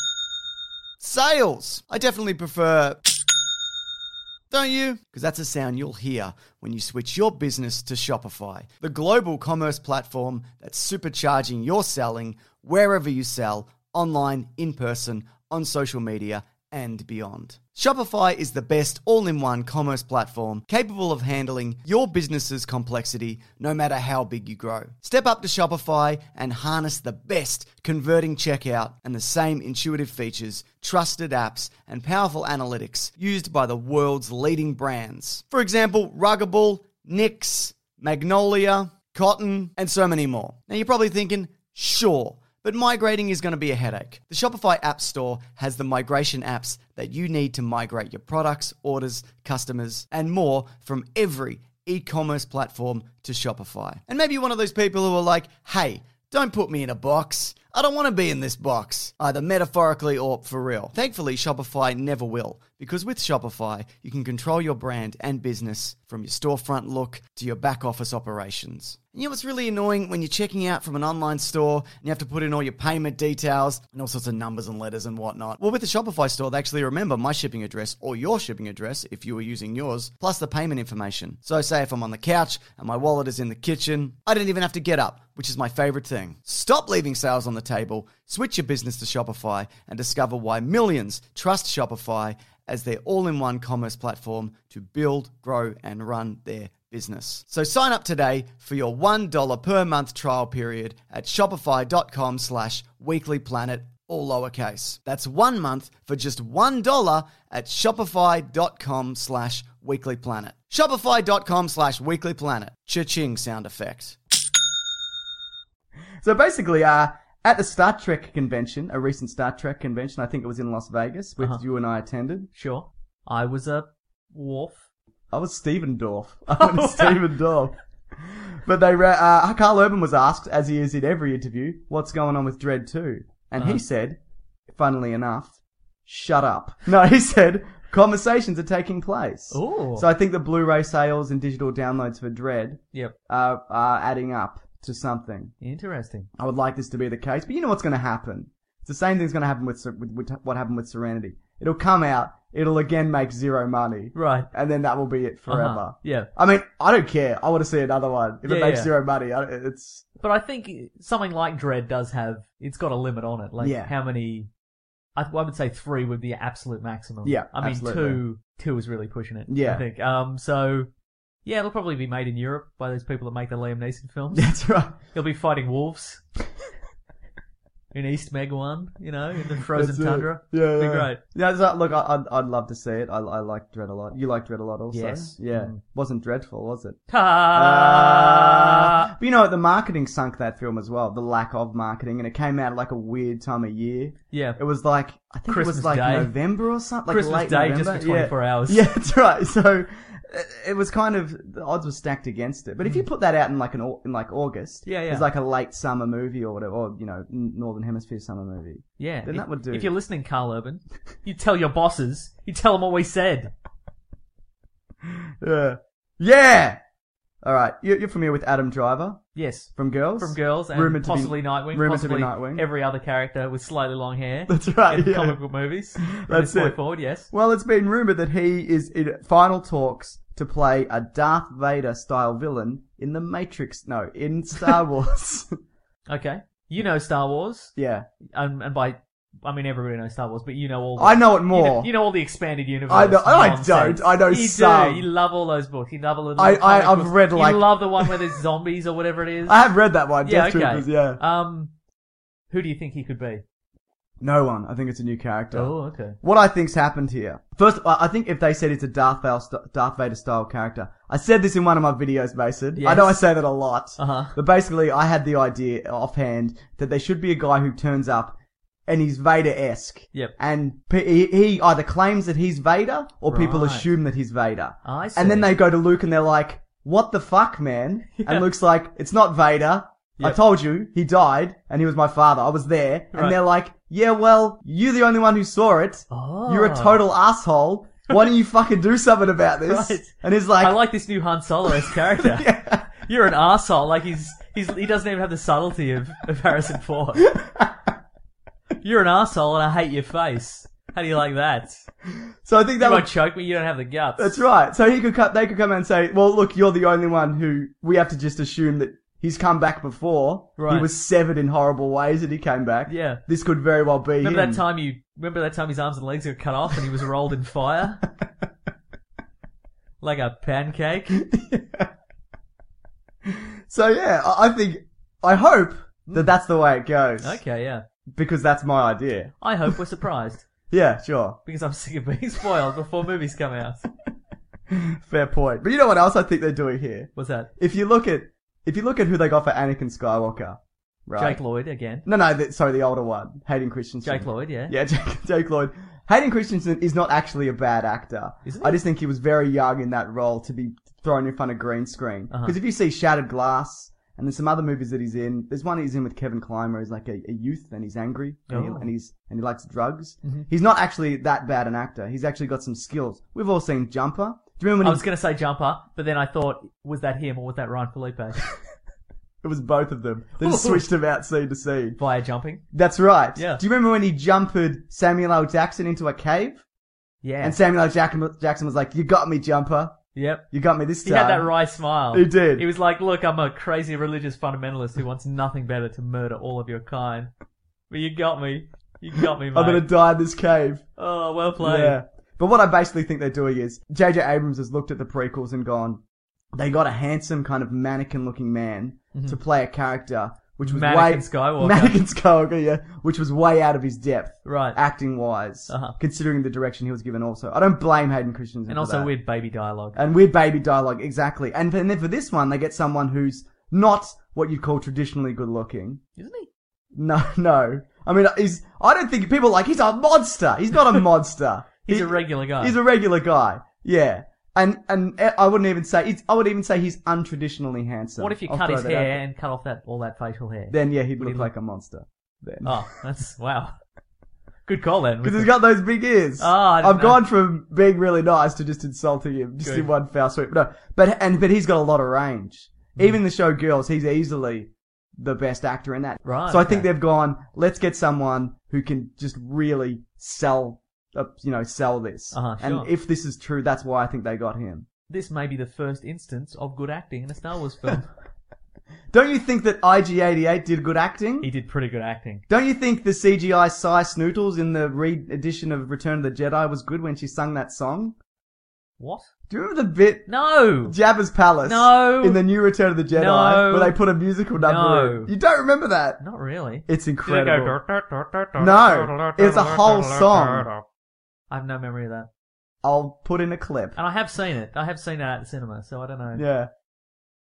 sales. I definitely prefer... don't you? Because that's a sound you'll hear when you switch your business to Shopify, the global commerce platform that's supercharging your selling wherever you sell, online, in person, on social media, and beyond. Shopify is the best all-in-one commerce platform capable of handling your business's complexity no matter how big you grow. Step up to Shopify and harness the best converting checkout and the same intuitive features, trusted apps, and powerful analytics used by the world's leading brands. For example, Ruggable, Nix, Magnolia, Cotton, and so many more. Now you're probably thinking, sure, but migrating is going to be a headache. The Shopify App Store has the migration apps that you need to migrate your products, orders, customers, and more from every e-commerce platform to Shopify. And maybe you're one of those people who are like, hey, don't put me in a box. I don't want to be in this box, either metaphorically or for real. Thankfully, Shopify never will, because with Shopify, you can control your brand and business from your storefront look to your back office operations. And you know what's really annoying when you're checking out from an online store and you have to put in all your payment details and all sorts of numbers and letters and whatnot? Well, with the Shopify store, they actually remember my shipping address or your shipping address if you were using yours, plus the payment information. So say if I'm on the couch and my wallet is in the kitchen, I don't even have to get up, which is my favorite thing. Stop leaving sales on the table, switch your business to Shopify, and discover why millions trust Shopify as their all-in-one commerce platform to build, grow, and run their business. So sign up today for your $1 per month trial period at shopify.com/weeklyplanet, all lowercase. That's 1 month for just $1 at shopify.com/weeklyplanet. Shopify.com/weeklyplanet. Cha-ching sound effect. So basically, at the Star Trek convention, a recent Star Trek convention, I think it was in Las Vegas, which you and I attended. Sure. I was a Worf. I was Steven Dorff. I was Steven Dorff. But Carl Urban was asked, as he is in every interview, what's going on with Dredd 2? And he said, funnily enough, shut up. No, he said, conversations are taking place. Ooh. So I think the Blu-ray sales and digital downloads for Dredd are adding up to something. Interesting. I would like this to be the case, but you know what's going to happen. It's the same thing's going to happen with what happened with Serenity. It'll come out, it'll again make zero money. Right. And then that will be it forever. Yeah. I mean, I don't care. I want to see another one. If it makes zero money, it's... But I think something like Dredd does have... It's got a limit on it. Like, how many... I would say 3 would be absolute maximum. Yeah, I mean, absolutely. 2 is really pushing it. Yeah. I think. So... Yeah, it'll probably be made in Europe by those people that make the Liam Neeson films. That's right. He'll be fighting wolves in East Meg 1, in the frozen tundra. Yeah, It'd be great. Yeah, so, look, I'd love to see it. I like Dredd a lot. You like Dredd a lot also? Yes. Yeah. Wasn't dreadful, was it? Ta! But you know what? The marketing sunk that film as well. The lack of marketing, and it came out at like a weird time of year. Yeah. It was like, I think Christmas it was like Day. November or something. Like Christmas late Day November. just for 24 hours. Yeah, that's right. So it was kind of, the odds were stacked against it. But if you put that out in like August, Yeah, yeah. it's like a late summer movie or whatever, or, you know, Northern Hemisphere summer movie. Yeah. Then that would do. If you're listening, Carl Urban, you tell your bosses, you tell them what we said. Yeah! Alright, you're familiar with Adam Driver? Yes. From Girls? From Girls, and Rumored to be- possibly Nightwing. rumored to be Possibly Nightwing. every other character with slightly long hair. That's right, in yeah. comic book movies. From That's this point it. forward, yes. Well, it's been rumoured that he is in final talks to play a Darth Vader style villain in in Star Wars. Okay. You know Star Wars. Yeah. And by, I mean everybody knows Star Wars, but you know all the, I know it more. You know all the expanded universe. I nonsense. don't. I know you some. do. You love all those books. You love all the I've books. read, like- You love the one where there's zombies or whatever it is. I have read that one, yeah, Death okay. Troopers, yeah. Who do you think he could be? No one. I think it's a new character. Oh, okay. What I think's happened here. First, I think if they said it's a Darth Vader style character, I said this in one of my videos, Mason. Yes. I know I say that a lot. Uh-huh. But basically, I had the idea offhand that there should be a guy who turns up and he's Vader-esque. Yep. And he either claims that he's Vader or people Right. assume that he's Vader. I see. And then they go to Luke and they're like, what the fuck, man? Yeah. And Luke's like, it's not Vader. I Yep. told you, he died, and he was my father. I was there. Right. And they're like, yeah, well, you're the only one who saw it. Oh. You're a total asshole. Why don't you fucking do something about this? Right. And he's like, I like this new Han Solo-esque character. Yeah. You're an arsehole. Like he doesn't even have the subtlety of Harrison Ford. You're an arsehole and I hate your face. How do you like that? So I think that You would, won't choke me, you don't have the guts. that's right. So they could come out and say, well, look, you're the only one who, we have to just assume that he's come back before. Right. He was severed in horrible ways and he came back. Yeah. This could very well be Remember him. that time his arms and legs got cut off and he was rolled in fire? Like a pancake? So yeah, I hope that that's the way it goes. Okay, yeah. Because that's my idea. I hope we're surprised. Yeah, sure. Because I'm sick of being spoiled before movies come out. Fair point. But you know what else I think they're doing here? What's that? If you look at who they got for Anakin Skywalker, right? Jake Lloyd again. No, sorry, the older one, Hayden Christensen. Jake Lloyd, yeah. Yeah, Jake Lloyd. Hayden Christensen is not actually a bad actor. Isn't he? I just think he was very young in that role to be thrown in front of green screen. Because Uh-huh. if you see Shattered Glass, and there's some other movies that he's in. There's one he's in with Kevin Kline where he's like a youth and he's angry and he likes drugs. Mm-hmm. He's not actually that bad an actor. He's actually got some skills. We've all seen Jumper. Do you remember when I was going to say Jumper, but then I thought, was that him or was that Ryan Felipe? It was both of them. They just switched him out scene to scene. Via jumping? That's right. Yeah. Do you remember when he jumped Samuel L. Jackson into a cave? Yeah. And Samuel L. Jackson was like, "You got me, Jumper. Yep. You got me this time." He had that wry smile. He did. He was like, look, I'm a crazy religious fundamentalist who wants nothing better to murder all of your kind. But you got me. You got me, mate. I'm gonna die in this cave. Oh, well played. Yeah. But what I basically think they're doing is, J.J. Abrams has looked at the prequels and gone, they got a handsome kind of mannequin-looking man to play a character which was Mannequin Skywalker. Mannequin Skywalker, yeah, which was way out of his depth, Right. acting-wise, Uh-huh. considering the direction he was given. Also, I don't blame Hayden Christensen And for also that. weird baby dialogue. And weird baby dialogue, exactly. And then for this one, they get someone who's not what you'd call traditionally good-looking. Isn't he? No. I mean, I don't think people are like, he's a monster. He's not a monster. He's a regular guy. He's a regular guy. Yeah. And I wouldn't even say, I would even say he's untraditionally handsome. What if you I'll cut throw his that out hair there. and cut off all that facial hair? Then yeah, he'd Would he look like a monster. Then. Oh, that's, wow. Good call then. Because he's got those big ears. Oh, I didn't I've know. gone from being really nice to just insulting him, just Good. in one foul swoop. No, but he's got a lot of range. Even the show Girls, he's easily the best actor in that. Right, So I think okay. they've gone, let's get someone who can just really sell this. Uh-huh, sure. And if this is true, that's why I think they got him. This may be the first instance of good acting in a Star Wars film. Don't you think that IG-88 did good acting? He did pretty good acting. Don't you think the CGI Cy Snootles in the re-edition of Return of the Jedi was good when she sung that song? What? Do you remember the bit No! Jabba's Palace? No! In the new Return of the Jedi, No! where they put a musical number No! in. You don't remember that? Not really. It's Did it incredible. go... No, it's a whole song. I have no memory of that. I'll put in a clip. And I have seen it. I have seen it at the cinema, so I don't know. Yeah.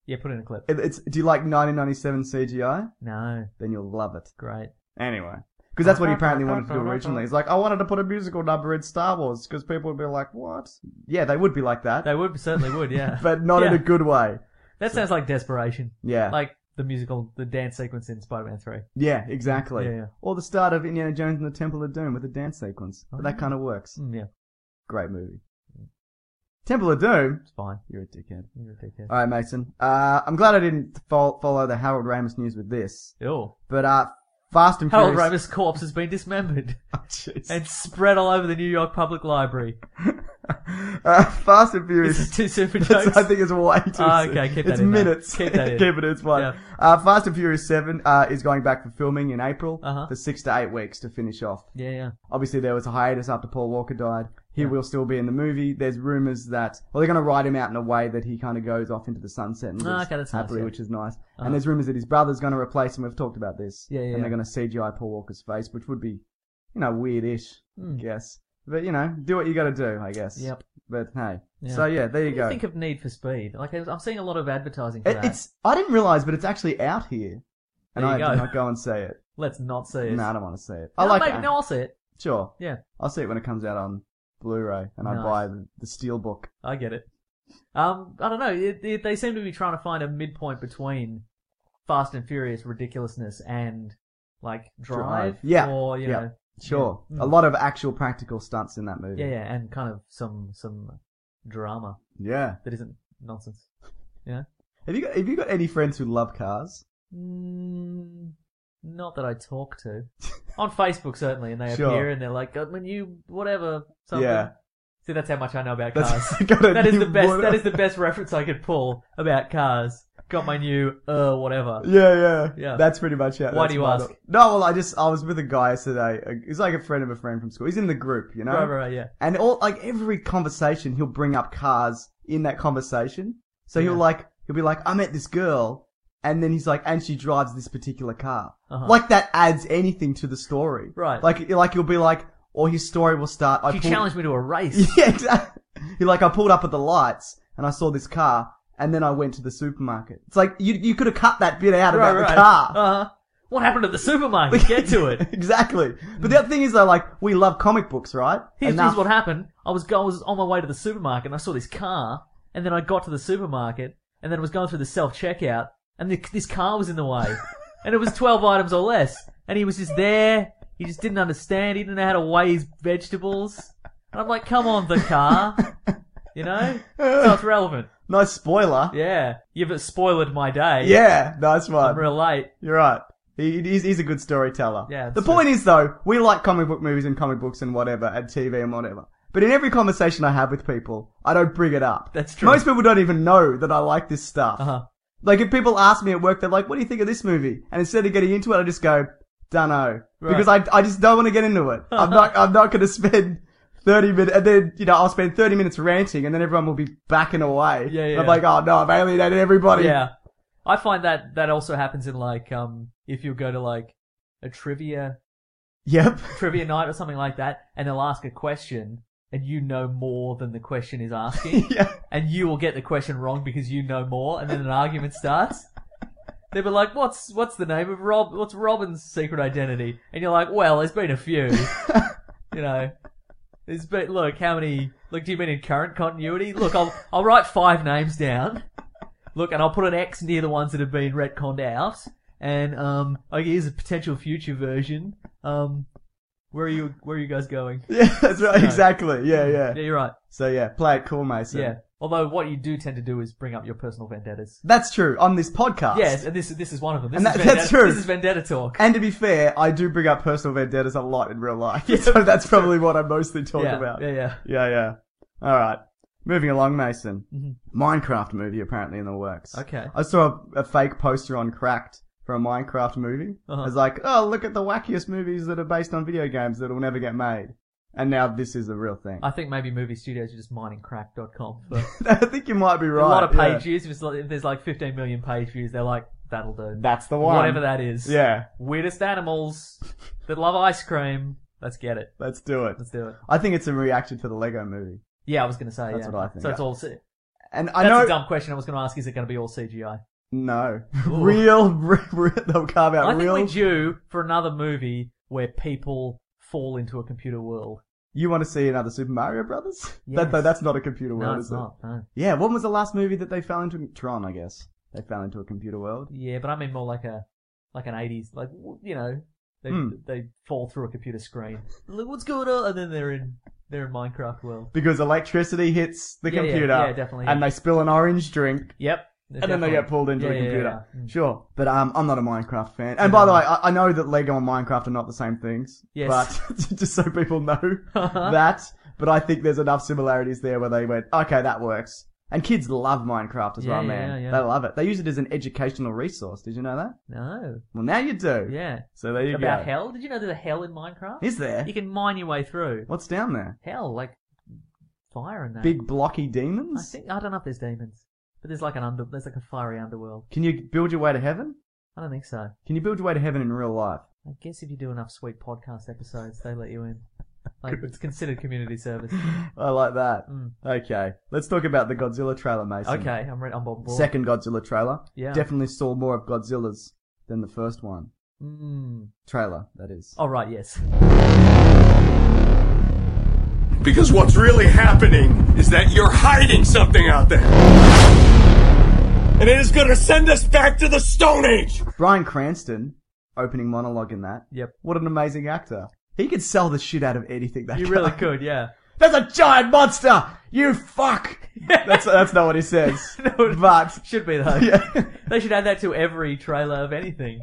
Yeah, put in a clip. Do you like 1997 CGI? No. Then you'll love it. Great. Anyway. Because that's what he apparently wanted to do originally. He's like, I wanted to put a musical number in Star Wars because people would be like, what? Yeah, they would be like that. They certainly would, yeah. But not in a good way. That sounds like desperation. Yeah. Like the musical, the dance sequence in Spider-Man 3. Yeah, exactly. Yeah. Or the start of Indiana Jones and the Temple of Doom with a dance sequence. But that kind of works. Yeah. Great movie. Temple of Doom? It's fine. You're a dickhead. Alright, Mason. I'm glad I didn't follow the Harold Ramis news with this. Ew. But, Fast and Harold Furious... Ramis' corpse has been dismembered. Oh, jeez. And spread all over the New York Public Library. Fast and Furious... Is it too soon for jokes? I think it's way too soon. Okay, keep that it's in. minutes. Keep that in. Keep it, it's fine. Yeah. Fast and Furious 7 is going back for filming in April Uh-huh. for 6 to 8 weeks to finish off. Yeah. Obviously, there was a hiatus after Paul Walker died. He will still be in the movie. There's rumours that... Well, they're going to write him out in a way that he kind of goes off into the sunset and lives that's happily, nice, yeah. which is nice. And there's rumours that his brother's going to replace him. We've talked about this. Yeah. And they're going to CGI Paul Walker's face, which would be, weird-ish, I guess. But, do what you got to do, I guess. Yep. But, hey. Yeah. So, yeah, there you What do go. you think of Need for Speed? Like, I'm seeing a lot of advertising for that. I didn't realise, but it's actually out here. And There I you go. did not go and see it. Let's not see it. No, I don't want to see it. No, I'll see it. Sure. Yeah. I'll see it when it comes out on Blu-ray, and I Nice. buy the Steelbook. I get it. I don't know. They seem to be trying to find a midpoint between Fast and Furious ridiculousness and, like, Drive. Yeah. Or, you know. Sure. Yeah. A lot of actual practical stunts in that movie. Yeah, and kind of some drama Yeah. that isn't nonsense. Yeah. Have you got any friends who love cars? Not that I talk to. On Facebook, certainly, and they Sure. appear and they're like, when you, whatever, something. Yeah. See, that's how much I know about That's- cars. got a That is new the best. one. That is the best reference I could pull about cars. Got my new whatever. Yeah. That's pretty much it. Why That's do you my- ask? No, well, I was with a guy yesterday. He's like a friend of a friend from school. He's in the group, you know? Right, yeah. And every conversation, he'll bring up cars in that conversation. So he'll be like, I met this girl, and then he's like, and she drives this particular car. Uh-huh. Like that adds anything to the story. Right. Like he'll be like, or his story will start. She challenged me to a race. Yeah, exactly. He's like, I pulled up at the lights, and I saw this car, and then I went to the supermarket. It's like, you could have cut that bit out about the car. Uh-huh. What happened at the supermarket? Get to it. Exactly. But the other thing is though, like, we love comic books, right? Here's what happened. I was on my way to the supermarket and I saw this car, and then I got to the supermarket, and then I was going through the self-checkout, and this car was in the way. And it was 12 items or less. And he was just there. He just didn't understand. He didn't know how to weigh his vegetables. And I'm like, come on, the car. You know? So it's relevant. Nice spoiler. Yeah. You've spoiled my day. Yeah, nice one. I'm real late. You're right. He's a good storyteller. Yeah, the that's point is though, we like comic book movies and comic books and whatever, and TV and whatever. But in every conversation I have with people, I don't bring it up. That's true. Most people don't even know that I like this stuff. Uh-huh. Like if people ask me at work, they're like, what do you think of this movie? And instead of getting into it, I just go, dunno. Right. Because I just don't want to get into it. I'm not going to spend 30 minutes, and then, I'll spend 30 minutes ranting, and then everyone will be backing away. Yeah. And I'm like, oh no, I've alienated everybody. Yeah. I find that also happens in like, if you go to like a trivia night or something like that, and they'll ask a question, and you know more than the question is asking. Yeah. And you will get the question wrong because you know more, and then an argument starts. They'll be like, what's the name of what's Robin's secret identity? And you're like, well, there's been a few. There's been, look, how many, do you mean in current continuity? Look, I'll write 5 names down. Look, and I'll put an X near the ones that have been retconned out. And, here's a potential future version. Where are you guys going? Yeah, that's right, exactly. Yeah. Yeah, you're right. So yeah, play it cool, Mason. Yeah. Although what you do tend to do is bring up your personal vendettas. That's true, on this podcast. Yes, and this is one of them. That's true. This is vendetta talk. And to be fair, I do bring up personal vendettas a lot in real life. So that's probably what I mostly talk about. Yeah. Alright. Moving along, Mason. Mm-hmm. Minecraft movie apparently in the works. Okay. I saw a fake poster on Cracked for a Minecraft movie. Uh-huh. It's like, oh, look at the wackiest movies that are based on video games that will never get made. And now this is the real thing. I think maybe movie studios are just miningcrack.com. I think you might be right. A lot of page views. If there's like 15 million page views, they're like, that'll do. That's the one. Whatever that is. Yeah. Weirdest animals that love ice cream. Let's get it. Let's do it. Let's do it. I think it's a reaction to the Lego movie. Yeah, I was going to say, That's what I think. So it's all... And I That's know a dumb question I was going to ask. Is it going to be all CGI? no Ooh. real. They'll carve out I think real. we're due for another movie where people fall into a computer world. You want to see another Super Mario Brothers? Yes. That's not a computer world, No, is it's it? not. No. Yeah. When was the last movie that they fell into? Tron, I guess. They fell into a computer world. Yeah, but I mean more like an 80s, like, you know, they fall through a computer screen. Look what's going on, and then they're in Minecraft world. Because electricity hits the Yeah, yeah, computer, yeah, definitely, and yeah. they spill an orange drink, Yep. and then they get pulled into the computer. Yeah. Sure, but I'm not a Minecraft fan. And by the way, I know that Lego and Minecraft are not the same things. Yes. But just so people know that. But I think there's enough similarities there where they went, okay, that works. And kids love Minecraft as well, man. Yeah. They love it. They use it as an educational resource. Did you know that? No. Well, now you do. Yeah. So there you go. About hell? Did you know there's a hell in Minecraft? Is there? You can mine your way through. What's down there? Hell, like fire and that. Big blocky demons? I don't know if there's demons, but there's like a fiery underworld. Can you build your way to heaven? I don't think so. Can you build your way to heaven in real life? I guess if you do enough sweet podcast episodes, they let you in. Like, it's considered community service. I like that. Okay. Let's talk about the Godzilla trailer, Mason. Okay, I'm on board. Second Godzilla trailer. Yeah. Definitely saw more of Godzilla's than the first one. Trailer, that is. Oh, right, yes. Because what's really happening is that you're hiding something out there. And it is gonna send us back to the Stone Age! Bryan Cranston, opening monologue in that. Yep. What an amazing actor. He could sell the shit out of anything, that You guy. really could, yeah. There's a giant monster! You fuck! That's not what he says. No, but should be, though. Yeah. They should add that to every trailer of anything.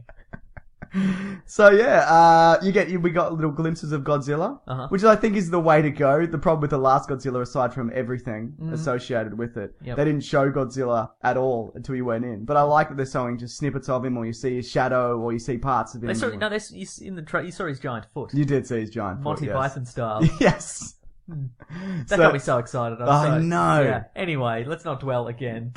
So yeah, we got little glimpses of Godzilla, which I think is the way to go. The problem with the last Godzilla, aside from everything associated with it, they didn't show Godzilla at all until you went in. But I like that they're showing just snippets of him, or you see his shadow, or you see parts of him. You saw his giant foot. You did see his giant Monty foot, yes. Python style. Yes. That got me so excited. I know. Yeah. Anyway, let's not dwell again.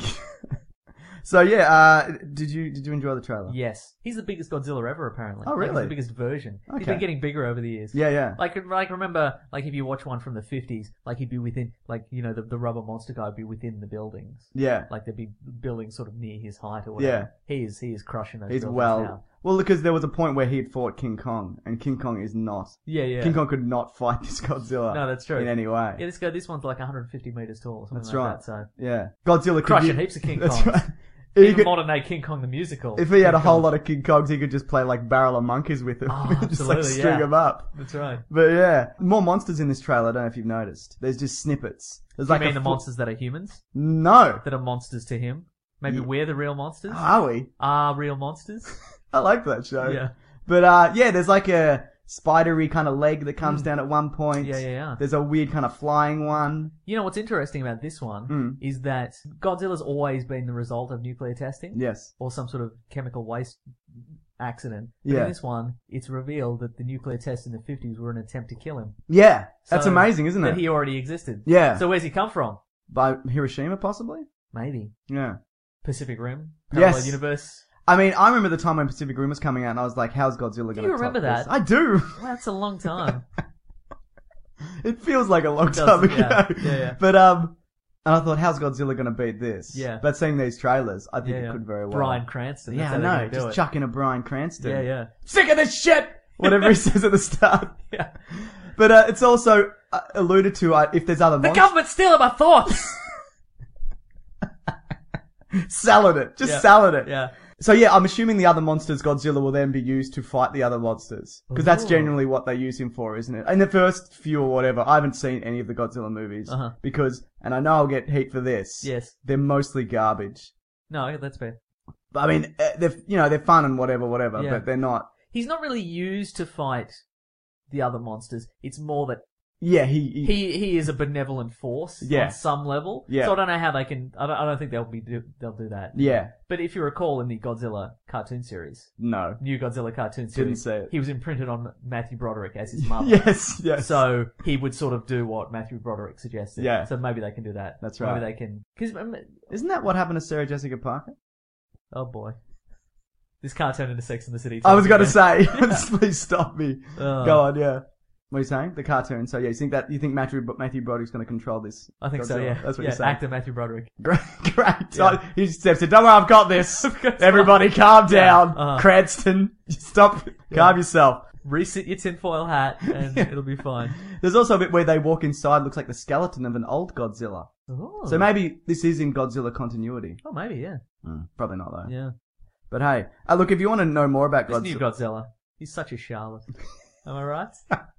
So yeah, did you enjoy the trailer? Yes. He's the biggest Godzilla ever, apparently. Oh, really? Like, he's the biggest version. Okay. He's been getting bigger over the years. Yeah. Like remember, like if you watch one from the 50s, like he'd be within, like, you know, the rubber monster guy would be within the buildings. Yeah. Like there'd be buildings sort of near his height or whatever. Yeah. He is crushing those He's buildings now. Well, because there was a point where he had fought King Kong, and King Kong is not. Yeah. King Kong could not fight this Godzilla. No, that's true. In any way. Yeah, this one's like 150 meters tall or something That's like right. that, so. Yeah. Godzilla Crushing heaps of King That's Kongs. right. Even modern day King Kong the musical. If he had a King whole Kong. lot of King Kongs, he could just play like Barrel of Monkeys with them. Oh, just like absolutely, string yeah. them up. That's right. But yeah, more monsters in this trailer. I don't know if you've noticed. There's just snippets. There's You like mean the monsters that are humans? No. That are monsters to him? Maybe we're the real monsters? Are we? Are real monsters? I like that show. Yeah. But yeah, there's like a spidery kind of leg that comes down at one point. Yeah. There's a weird kind of flying one. You know what's interesting about this one is that Godzilla's always been the result of nuclear testing. Yes. Or some sort of chemical waste accident. But Yeah. in this one, it's revealed that the nuclear tests in the 50s were an attempt to kill him. Yeah. That's So amazing, isn't it? That he already existed. Yeah. So where's he come from? By Hiroshima, possibly? Maybe. Yeah. Pacific Rim? Parallel Yes. universe? I mean, I remember the time when Pacific Rim was coming out, and I was like, how's Godzilla going to you remember top this? that? I do. Well, that's a long time. It feels like a long It does, time ago. yeah. But, and I thought, how's Godzilla going to beat this? Yeah. But seeing these trailers, I think Yeah. it could very well. Bryan Cranston. Yeah, that's I how they're know. gonna do Just it. chuck in a Bryan Cranston. Yeah. Sick of this shit! Whatever he says at the start. Yeah. But it's also alluded to if there's other The monsters. government's stealing my thoughts! Salad it. Just Yeah. salad it. Yeah. So yeah, I'm assuming the other monsters, Godzilla, will then be used to fight the other monsters. Because that's Ooh. generally what they use him for, isn't it? In the first few or whatever, I haven't seen any of the Godzilla movies. Because, and I know I'll get heat for this. Yes. They're mostly garbage. No, that's fair. I mean, they're fun and whatever, Yeah. but they're not. He's not really used to fight the other monsters. It's more that Yeah, he is a benevolent force Yeah. on some level. Yeah. So I don't know how they can. I don't think they'll do that. Yeah. But if you recall in the Godzilla cartoon series, No. new Godzilla cartoon Didn't series, say it. he was imprinted on Matthew Broderick as his mother. Yes. So he would sort of do what Matthew Broderick suggested. Yeah. So maybe they can do that. That's right. Maybe they can. Cause, Isn't that what happened to Sarah Jessica Parker? oh boy. This can't turn into Sex and the City. I was going to again. say, please stop me. Oh. Go on, yeah. What are you saying? The cartoon. So yeah, you think Matthew Broderick's going to control this? I think so, Godzilla? yeah. That's what you're saying. Actor Matthew Broderick. Great. Yeah. So he steps in. Don't worry, I've got this. Everybody calm down. Cranston, stop. Calm yourself. Resit your tinfoil hat and it'll be fine. There's also a bit where they walk inside, looks like the skeleton of an old Godzilla. Oh. So maybe this is in Godzilla continuity. Oh, maybe, yeah. Probably not though. Yeah. But hey, look, if you want to know more about This new Godzilla, he's such a charlotte. Am I right?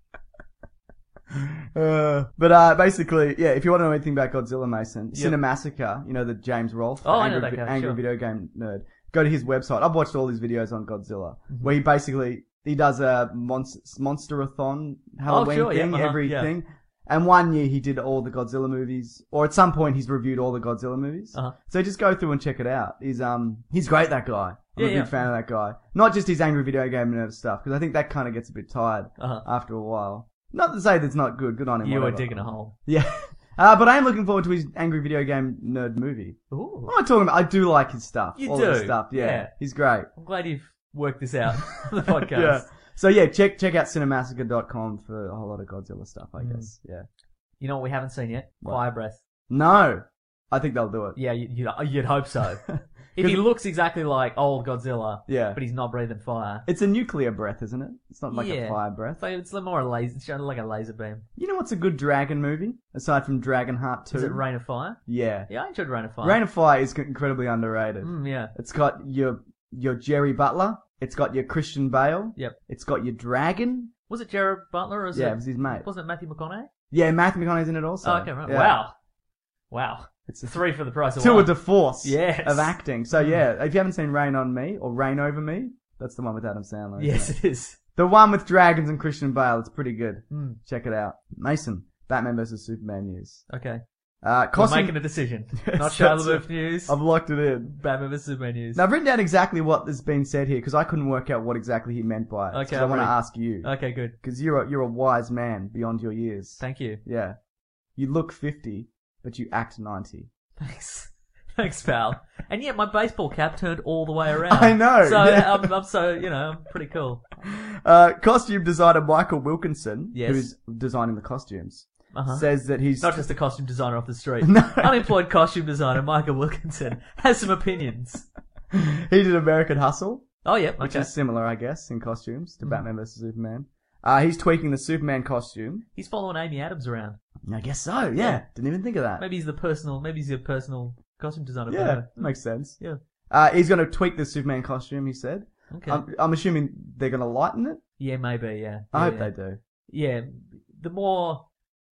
Basically, yeah, if you want to know anything about Godzilla, Mason, Cinemassacre, you know, the James Rolfe, I know that guy, angry video game nerd, go to his website. I've watched all his videos on Godzilla, where he does a monster-a-thon Halloween thing, everything. And one year he did all the Godzilla movies, or at some point he's reviewed all the Godzilla movies. So just go through and check it out. He's great, that guy. I'm a big fan of that guy. Not just his angry video game nerd stuff, because I think that kind of gets a bit tired after a while. Not to say that's not good. Good on him. You were digging a hole. Yeah. But I am looking forward to his angry video game nerd movie. Ooh. What am I talking about? I do like his stuff. You all do? his stuff. Yeah. He's great. I'm glad you've worked this out on the podcast. Yeah. So yeah, check out cinemassacre.com for a whole lot of Godzilla stuff, I guess. Yeah. You know what we haven't seen yet? What? Fire breath. No. I think they'll do it. Yeah, you'd hope so. If he looks exactly like old Godzilla, but he's not breathing fire. It's a nuclear breath, isn't it? It's not like a fire breath. It's more a laser. It's like a laser beam. You know what's a good dragon movie aside from Dragonheart 2? Is it Reign of Fire? Yeah. Yeah, I enjoyed Reign of Fire. Reign of Fire is incredibly underrated. Yeah. It's got your Jerry Butler. It's got your Christian Bale. Yep. It's got your dragon. Was it Jared Butler or was it was his mate. Wasn't it Matthew McConaughey? Yeah, Matthew McConaughey's in it also. Oh, okay, right. Yeah. Wow. It's a 3 for the price of Tour 1. de force Yes. of acting. So yeah, if you haven't seen Rain on Me or Rain Over Me, that's the one with Adam Sandler. Yes, it is. The one with dragons and Christian Bale. It's pretty good. Check it out. Mason, Batman vs Superman news. Okay. We're making a decision. Not Shia LaBeouf news. I've locked it in. Batman vs Superman news. Now I've written down exactly what has been said here because I couldn't work out what exactly he meant by it. Okay. I want to ask you. Okay, good. Because you're a wise man beyond your years. Thank you. Yeah. You look 50, but you act 90. Thanks, pal. And yet my baseball cap turned all the way around. I know. So yeah. I'm pretty cool. Costume designer Michael Wilkinson, yes, who's designing the costumes, says that he's not just a costume designer off the street. No. Unemployed costume designer Michael Wilkinson has some opinions. He did American Hustle. Oh, yeah. Which is similar, I guess, in costumes to Batman vs Superman. He's tweaking the Superman costume. He's following Amy Adams around. I guess so, yeah. Didn't even think of that. Maybe he's your personal costume designer. Yeah, makes sense. Yeah. He's going to tweak the Superman costume, he said. Okay. I'm assuming they're going to lighten it? Yeah, maybe, yeah. I hope they do. Yeah. The more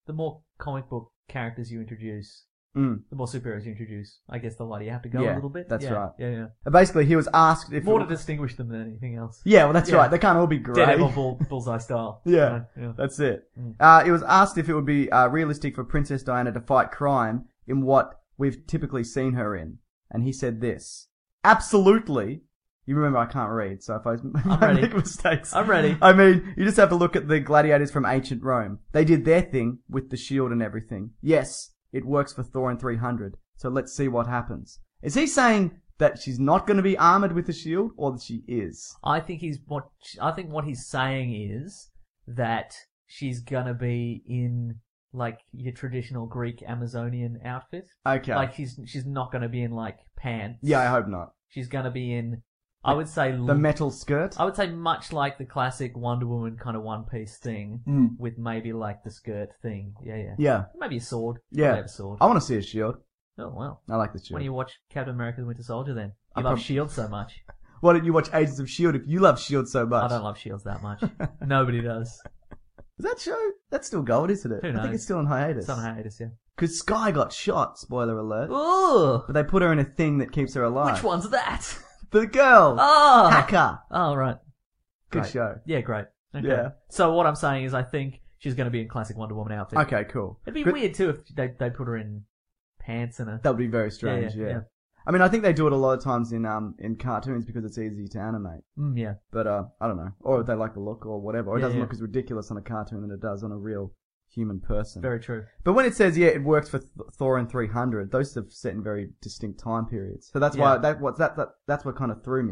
comic book characters you introduce, the more superheroes you introduce, I guess the lighter you have to go a little bit. That's right. Yeah. Basically, he was asked if... More to distinguish them than anything else. Yeah, well, that's right. They can't all be grey. Daredevil bullseye style. Yeah, that's it. It was asked if it would be realistic for Princess Diana to fight crime in what we've typically seen her in. And he said this. Absolutely. You remember I can't read, so if I make mistakes... I'm ready. I mean, you just have to look at the gladiators from ancient Rome. They did their thing with the shield and everything. Yes, it works for Thor and 300, so let's see what happens. Is he saying that she's not going to be armored with a shield, or that she is? I think what he's saying is that she's going to be in... like your traditional Greek Amazonian outfit. Okay. Like she's not going to be in like pants. Yeah, I hope not. She's going to be in, I would say... the metal skirt? I would say much like the classic Wonder Woman kind of one-piece thing with maybe like the skirt thing. Yeah. Maybe a sword. Yeah. A sword. I want to see a shield. Oh, wow. I like the shield. When you watch Captain America the Winter Soldier then? You love S.H.I.E.L.D. so much. Why don't you watch Agents of S.H.I.E.L.D. if you love S.H.I.E.L.D. so much? I don't love S.H.I.E.L.D. that much. Nobody does. Is that show? That's still going, isn't it? Who knows? I think it's still on hiatus. It's on hiatus, yeah. Because Skye got shot, spoiler alert. Ooh! But they put her in a thing that keeps her alive. Which one's that? The girl! Oh! Hacker! Oh, right. Good Great. show. Yeah, great. Okay. Yeah. So what I'm saying is I think she's going to be in classic Wonder Woman outfit. Okay, cool. It'd be weird too if they put her in pants and a... That would be very strange, yeah. I mean, I think they do it a lot of times in cartoons because it's easy to animate. Yeah. But, I don't know. Or they like the look or whatever. Or it doesn't look as ridiculous on a cartoon than it does on a real human person. Very true. But when it says, it works for Thor and 300, those are set in very distinct time periods. So that's why, that's what kind of threw me.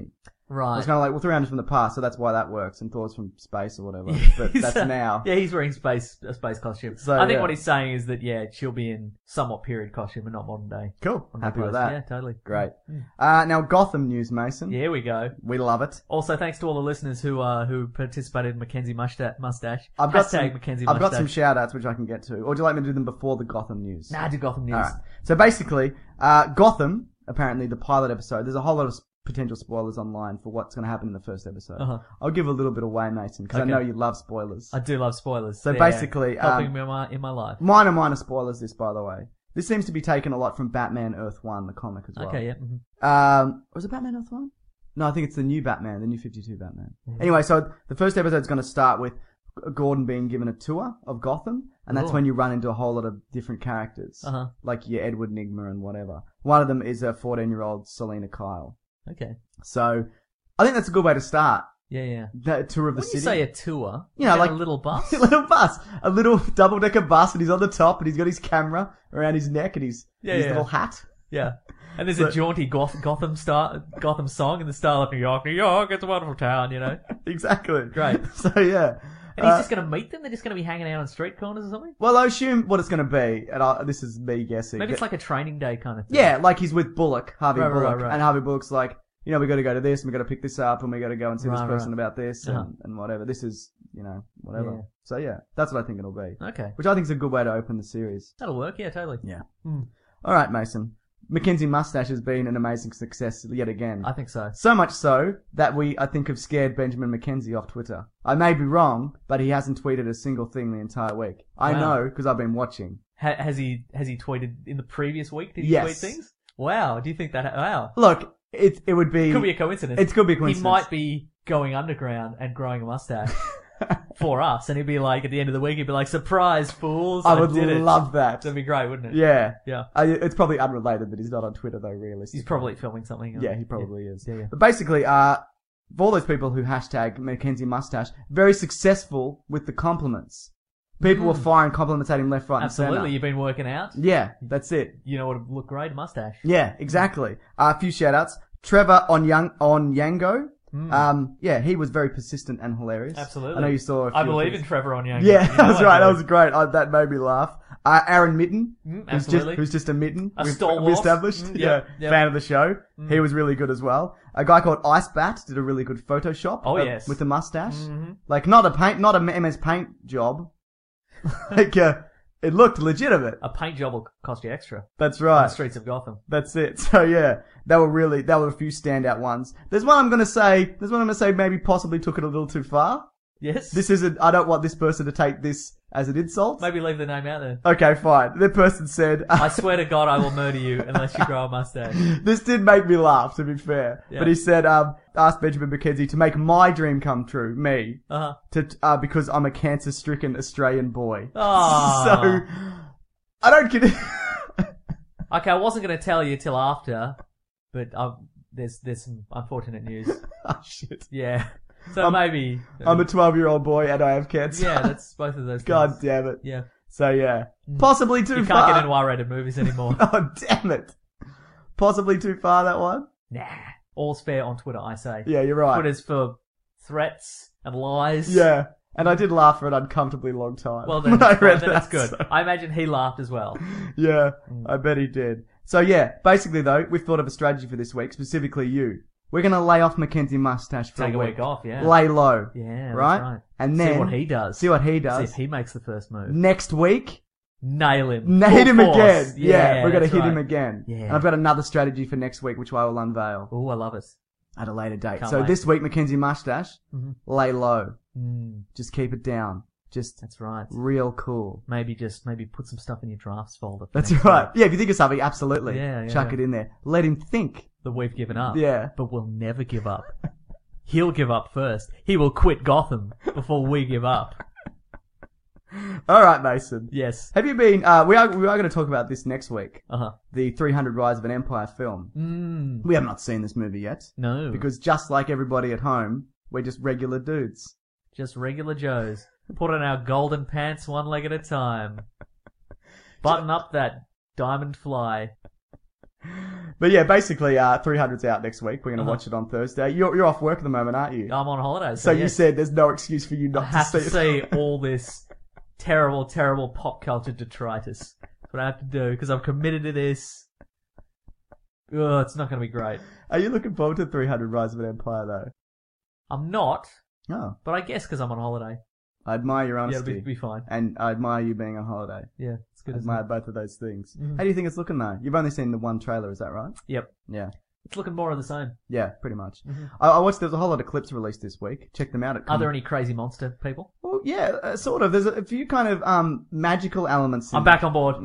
Right. It's kind of like, well, 300's from the past, so that's why that works, and Thor's from space or whatever. But that's now. Yeah, he's wearing a space costume. So, I think what he's saying is that, she'll be in somewhat period costume and not modern day. Cool. Happy with that. Yeah, totally. Great. Now, Gotham news, Mason. Here we go. We love it. Also, thanks to all the listeners who participated in Mackenzie Mustache. I've got some shout outs which I can get to. Or do you like me to do them before the Gotham news? Nah, do Gotham news. Alright. So basically, Gotham, apparently the pilot episode, there's a whole lot of potential spoilers online for what's going to happen in the first episode. I'll give a little bit away, Mason, because I know you love spoilers. I do love spoilers. So basically, helping me in my life. Minor spoilers. This, by the way, this seems to be taken a lot from Batman Earth 1, the comic as well. Okay, yeah. Was it Batman Earth 1? No, I think it's the new Batman, the new 52 Batman. Anyway, so the first episode's going to start with Gordon being given a tour of Gotham, and that's when you run into a whole lot of different characters, like your Edward Nygma and whatever. One of them is a 14-year-old Selena Kyle. Okay. So, I think that's a good way to start. Yeah. The tour of the city. When you say a tour, like a little bus? a little double-decker bus, and he's on the top, and he's got his camera around his neck, and his little hat. Yeah. And there's a jaunty Gotham song in the style of New York, it's a wonderful town, you know? Exactly. Great. So, yeah. And he's just going to meet them? They're just going to be hanging out on street corners or something? Well, I assume what it's going to be, and this is me guessing. Maybe it's like a training day kind of thing. Yeah, like he's with Harvey Bullock, right. and Harvey Bullock's like, we got to go to this, and we got to pick this up, and we got to go and see this person about this, and whatever. This is, whatever. Yeah. So yeah, that's what I think it'll be. Okay. Which I think is a good way to open the series. That'll work, yeah, totally. Yeah. All right, Mason. Mackenzie Mustache has been an amazing success yet again. I think so. So much so that I think, have scared Benjamin Mackenzie off Twitter. I may be wrong, but he hasn't tweeted a single thing the entire week. I know, because I've been watching. Has he tweeted in the previous week? Did he Yes. tweet things? Wow. Do you think that... Wow. Look, it would be... Could be a coincidence. It could be a coincidence. He might be going underground and growing a mustache for us, and he'd be like, at the end of the week, he'd be like, surprise, fools. I would love that. That'd be great, wouldn't it? Yeah. Yeah. It's probably unrelated that he's not on Twitter, though, realistically. He's probably filming something. Yeah, he probably is. Yeah. But basically, for all those people who hashtag Mackenzie Mustache, very successful with the compliments. People were firing compliments at him left, right, and centre. Absolutely. You've been working out. Yeah, that's it. You know what would look great? A mustache. Yeah, exactly. A few shout-outs. Trevor Onyango. Yeah, he was very persistent and hilarious. Absolutely. I know you saw a few I believe in Trevor Onyango. Yeah, that was right. That was great. That made me laugh. Aaron Mitten, absolutely. who's just a mitten. A we stalwart. established. Yep. Fan of the show. He was really good as well. A guy called Ice Bat did a really good Photoshop. Oh, yes. With the mustache. Like, not a MS Paint job. Like, it looked legitimate. A paint job will cost you extra. That's right. On the streets of Gotham. That's it. So yeah, there were a few standout ones. There's one I'm gonna say maybe possibly took it a little too far. Yes. I don't want this person to take this as an insult. Maybe leave the name out there. Okay, fine. The person said, I swear to God I will murder you unless you grow a mustache. This did make me laugh, to be fair. Yeah. But he said, asked Benjamin Mackenzie to make my dream come true, me, because I'm a cancer-stricken Australian boy. Oh. So, I don't get it. Okay, I wasn't going to tell you till after, but there's some unfortunate news. Oh, shit. Yeah. So maybe... I'm a 12-year-old boy and I have cancer. Yeah, that's both of those things. God damn it. Yeah. So yeah. Possibly too far. You can't get in Y-rated movies anymore. Oh, damn it. Possibly too far, that one? Nah. All's fair on Twitter, I say. Yeah, you're right. Twitter's for threats and lies. Yeah. And I did laugh for an uncomfortably long time. Well, then, when I read that's that, good. so. I imagine he laughed as well. Yeah, I bet he did. So yeah, basically though, we've thought of a strategy for this week, specifically you. We're going to lay off Mackenzie Mustache for Take a a week. week off, yeah. Lay low. Yeah, right? that's right. And then... See what he does. See if he makes the first move. Next week... Nail him. Hit him Full force. again. Yeah, we're going to hit right. him again. Yeah. And I've got another strategy for next week, which I will unveil. Oh, I love it. At a later date. Can't so wait. this week, Mackenzie Mustache, lay low. Mm. Just keep it down. Just That's right. real cool. Maybe put some stuff in your drafts folder. That's right. Yeah, if you think of something, absolutely. Yeah, Chuck it in there. Let him think. That we've given up. Yeah. But we'll never give up. He'll give up first. He will quit Gotham before we give up. All right, Mason. Yes. Have you been? We are going to talk about this next week. Uh-huh. The 300 Rise of an Empire film. We have not seen this movie yet. No. Because just like everybody at home, we're just regular dudes. Just regular Joes. Put on our golden pants one leg at a time. Button up that diamond fly. But yeah, basically, 300's out next week. We're going to watch it on Thursday. You're off work at the moment, aren't you? I'm on holiday. So you yes. said there's no excuse for you I not have to to see it. see all this terrible, terrible pop culture detritus. That's what I have to do because I'm committed to this. Oh, it's not going to be great. Are you looking forward to 300 Rise of an Empire, though? I'm not, No. but I guess because I'm on holiday. I admire your Yeah, honesty. it'll be fine. And I admire you being on holiday. Yeah, it's good. I Isn't admire it? both of those things. Mhm. How do you think it's looking, though? You've only seen the one trailer, is that right? Yep. Yeah. It's looking more of the same. Yeah, pretty much. Mm-hmm. I watched, there was a whole lot of clips released this week. Check them out. Are there any crazy monster people? Well, yeah, sort of. There's a few kind of magical elements in I'm back on board.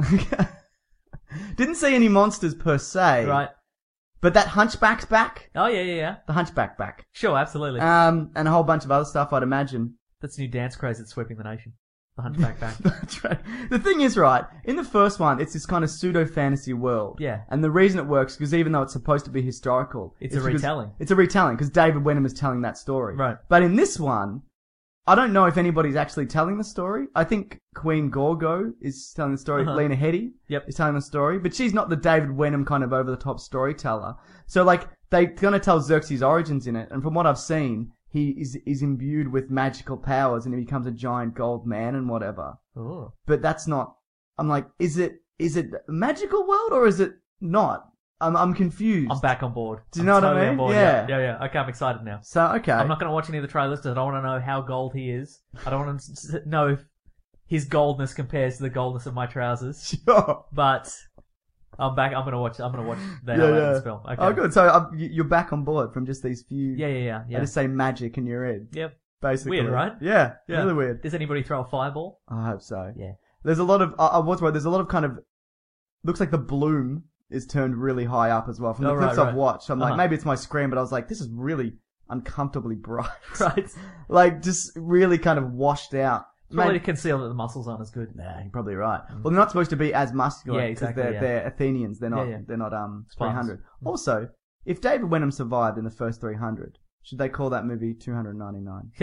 Didn't see any monsters per se. Right. But that Hunchback's back. Oh, yeah. The Hunchback back. Sure, absolutely. And a whole bunch of other stuff, I'd imagine. That's a new dance craze that's sweeping the nation. The Hunchback back. That's right. The thing is, right, in the first one, it's this kind of pseudo-fantasy world. Yeah. And the reason it works, because even though it's supposed to be historical... It's a retelling. It's a retelling, because David Wenham is telling that story. Right. But in this one, I don't know if anybody's actually telling the story. I think Queen Gorgo is telling the story. Uh-huh. Lena Headey is telling the story. But she's not the David Wenham kind of over-the-top storyteller. So, like, they're going to tell Xerxes' origins in it. And from what I've seen... He is imbued with magical powers and he becomes a giant gold man and whatever. Oh. But that's not... I'm like, is it a magical world or is it not? I'm confused. I'm back on board. Do you know what I mean? On board. Yeah. Yeah. Okay, I'm excited now. So, okay. I'm not going to watch any of the trailers because I don't want to know how gold he is. I don't want to know if his goldness compares to the goldness of my trousers. Sure. But... I'm back. I'm gonna watch the hell out of this film. Okay. Oh, good. So you're back on board from just these few. Yeah. I just say magic in your head. Yep. Basically. Weird, right? Yeah. Really weird. Does anybody throw a fireball? I hope so. Yeah. There's a lot of. I was right. There's a lot of kind of. Looks like the bloom is turned really high up as well from the clips I've watched. I'm like, maybe it's my screen, but I was like, this is really uncomfortably bright. Right. Like just really kind of washed out. Probably to conceal that the muscles aren't as good. Nah, you're probably right. Well, they're not supposed to be as muscular because exactly, they're Athenians. They're not. They're not 300. Also, if David Wenham survived in the first 300, should they call that movie 299?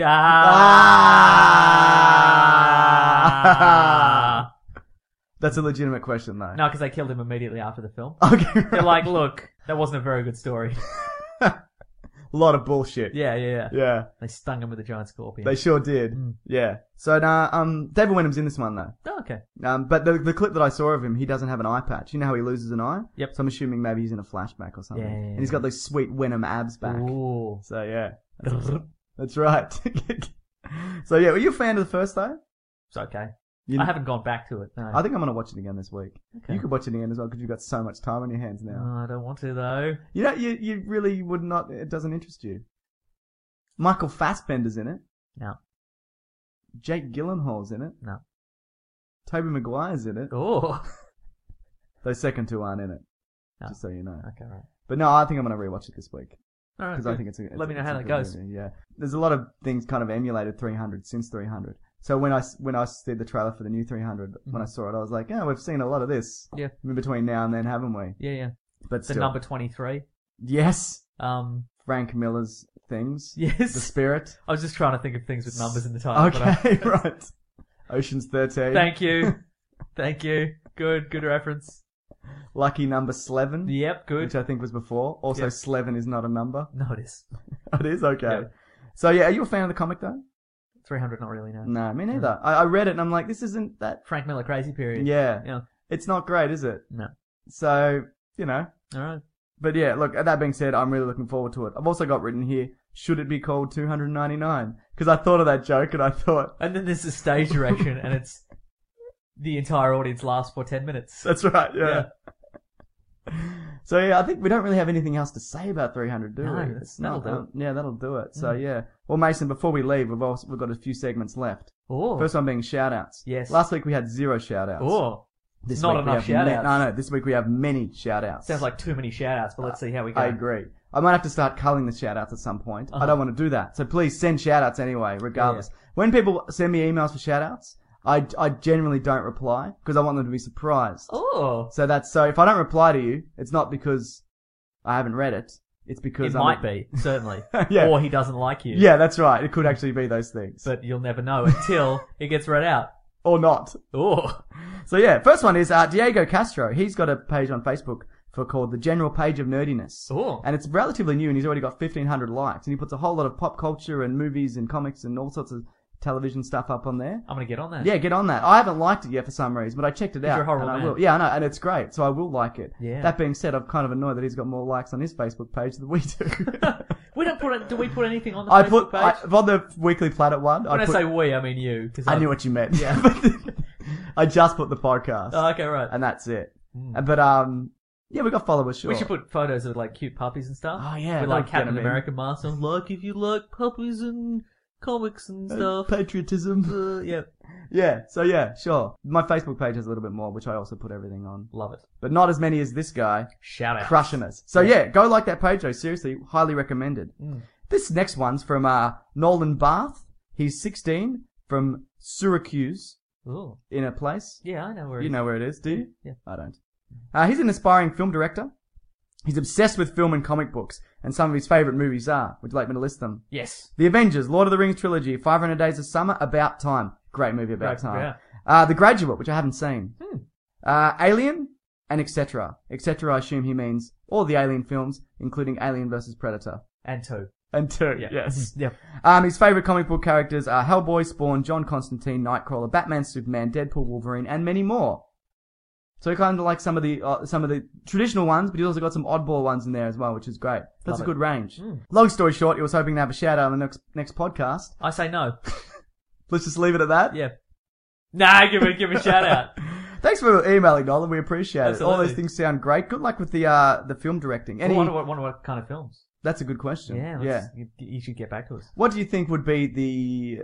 That's a legitimate question, though. No, because they killed him immediately after the film. Okay, right. They're like, look, that wasn't a very good story. A lot of bullshit. Yeah. They stung him with a giant scorpion. They sure did. Yeah. So now, David Wenham's in this one though. Oh, okay. But the clip that I saw of him, he doesn't have an eye patch. You know how he loses an eye? Yep. So I'm assuming maybe he's in a flashback or something. Yeah. And he's got those sweet Wenham abs back. Ooh. So yeah. That's right. So yeah, were you a fan of the first though? It's okay. I haven't gone back to it, no. I think I'm going to watch it again this week. Okay. You could watch it again as well because you've got so much time on your hands now. Oh, I don't want to though. You know, you really would not, it doesn't interest you. Michael Fassbender's in it. No. Jake Gyllenhaal's in it. No. Tobey Maguire's in it. Oh. Those second two aren't in it. No. Just so you know. Okay, right. But no, I think I'm going to rewatch it this week. Alright, because I think it's let me know how that good goes. movie, yeah. There's a lot of things kind of emulated 300 since 300. So when I did the trailer for the new 300, when I saw it, I was like, yeah, we've seen a lot of this. Yeah. In between now and then, haven't we? Yeah. But the still. number 23. Yes. Frank Miller's things. Yes. The Spirit. I was just trying to think of things with numbers in the title. Okay, right. Ocean's 13. Thank you. Good reference. Lucky Number Slevin. Yep, good. Which I think was before. Also, Slevin is not a number. No, it is. It is? Okay. Yeah. So yeah, are you a fan of the comic though? 300, not really, no. No, me neither. I read it and I'm like, this isn't that... Frank Miller crazy period. Yeah. It's not great, is it? No. So, you know. Alright. But yeah, look, that being said, I'm really looking forward to it. I've also got written here, should it be called 299? Because I thought of that joke and I thought... And then there's the stage direction and it's... The entire audience laughs for 10 minutes. That's right, yeah. So yeah, I think we don't really have anything else to say about 300, do we? That'll do it. Yeah, that'll do it. So yeah. Well, Mason, before we leave, we've got a few segments left. Oh. First one being shout-outs. Yes. Last week we had 0 shout-outs. Oh. This not week enough shout-outs. No, this week we have many shout-outs. Sounds like too many shout-outs, but let's see how we go. I agree. I might have to start culling the shout-outs at some point. I don't want to do that. So please send shout-outs anyway, regardless. Yeah. When people send me emails for shout-outs, I generally don't reply because I want them to be surprised. Oh. So if I don't reply to you, it's not because I haven't read it. It's because it might be, certainly. Yeah. Or he doesn't like you. Yeah, that's right. It could actually be those things. But you'll never know until it gets read out. Or not. Oh. So yeah, first one is Diego Castro. He's got a page on Facebook called The General Page of Nerdiness. Ooh. And it's relatively new, and he's already got 1,500 likes. And he puts a whole lot of pop culture and movies and comics and all sorts of television stuff up on there. I'm going to get on that. Yeah, get on that. I haven't liked it yet for some reason, but I checked it out. You're a horrible and I man. will. Yeah, I know, and it's great, so I will like it. Yeah. That being said, I'm kind of annoyed that he's got more likes on his Facebook page than we do. Do we put anything on the Facebook page? On the Weekly Planet one. When I say we, I mean you. I knew what you meant. Yeah. I just put the podcast. Oh, okay, right. And that's it. But, yeah, we got followers, sure. We should put photos of, like, cute puppies and stuff. Oh, yeah. With, like, that'd Captain get 'em in. America masks on. Like, if you like puppies and comics and stuff. Patriotism. Yeah. Yeah, so yeah, sure. My Facebook page has a little bit more, which I also put everything on. Love it. But not as many as this guy. Shout out. Crushing us. So yeah, go like that page though. Seriously, highly recommended. This next one's from Nolan Barth. He's 16, from Syracuse, Ooh. in a place. Yeah, I know where it is. You know where it is, do you? Yeah. I don't. He's an aspiring film director. He's obsessed with film and comic books, and some of his favourite movies are. Would you like me to list them? Yes. The Avengers, Lord of the Rings trilogy, 500 Days of Summer, About Time. Great movie, About Great, Time. yeah. The Graduate, which I haven't seen. Alien, and etc. Etc. I assume he means all the Alien films, including Alien vs. Predator. And 2. And 2, Yeah. yes. Yeah. His favourite comic book characters are Hellboy, Spawn, John Constantine, Nightcrawler, Batman, Superman, Deadpool, Wolverine, and many more. So he kind of like some of the traditional ones, but he's also got some oddball ones in there as well, which is great. That's Love a it. good range. Long story short, he was hoping to have a shout out on the next podcast. I say no. Let's just leave it at that. Yeah. Nah, give a shout out. Thanks for emailing, Nolan. We appreciate it. All Absolutely. those things sound great. Good luck with the film directing. I wonder what kind of films. That's a good question. Yeah. You should get back to us. What do you think would be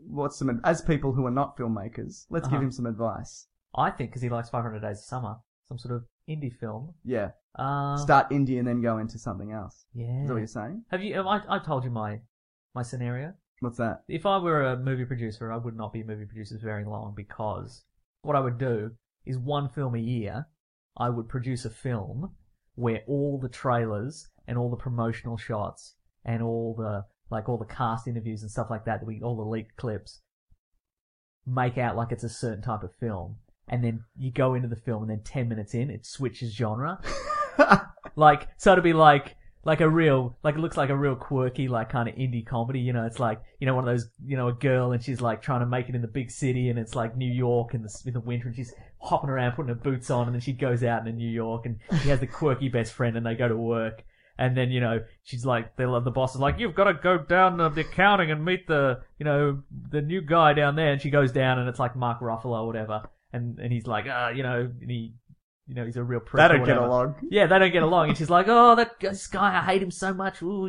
as people who are not filmmakers, let's give him some advice. I think, because he likes 500 Days of Summer, some sort of indie film. Yeah. Start indie and then go into something else. Yeah. Is that what you're saying? Have I told you my scenario? What's that? If I were a movie producer, I would not be a movie producer for very long, because what I would do is one film a year, I would produce a film where all the trailers and all the promotional shots and all the cast interviews and stuff like that, all the leaked clips, make out like it's a certain type of film. And then you go into the film and then 10 minutes in, it switches genre. So it'd be like a real, it looks like a real quirky, kind of indie comedy, it's like, one of those, a girl and she's trying to make it in the big city and it's like New York in the winter and she's hopping around putting her boots on and then she goes out into New York and she has the quirky best friend and they go to work. And then, she's like, the boss is like, you've got to go down the accounting and meet the new guy down there. And she goes down and it's like Mark Ruffalo or whatever. And he's like, and he's a real prick. They or don't get whatever. along. Yeah, they don't get along. And she's like, oh, this guy, I hate him so much. Ooh,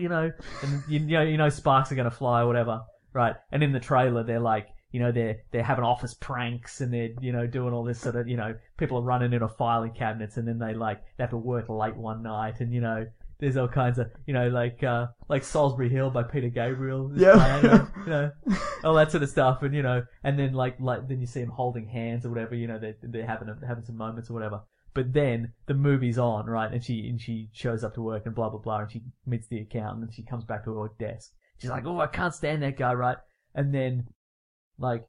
and sparks are going to fly or whatever. Right. And in the trailer, they're like, they're having office pranks and they're, doing all this sort of, people are running into filing cabinets and then they have to work late one night and, there's all kinds of, like Salisbury Hill by Peter Gabriel. Yeah. All that sort of stuff. And, and then then you see them holding hands or whatever, they're having some moments or whatever. But then the movie's on, right? And she shows up to work and blah, blah, blah. And she meets the accountant and she comes back to her desk. She's like, oh, I can't stand that guy, right? And then, like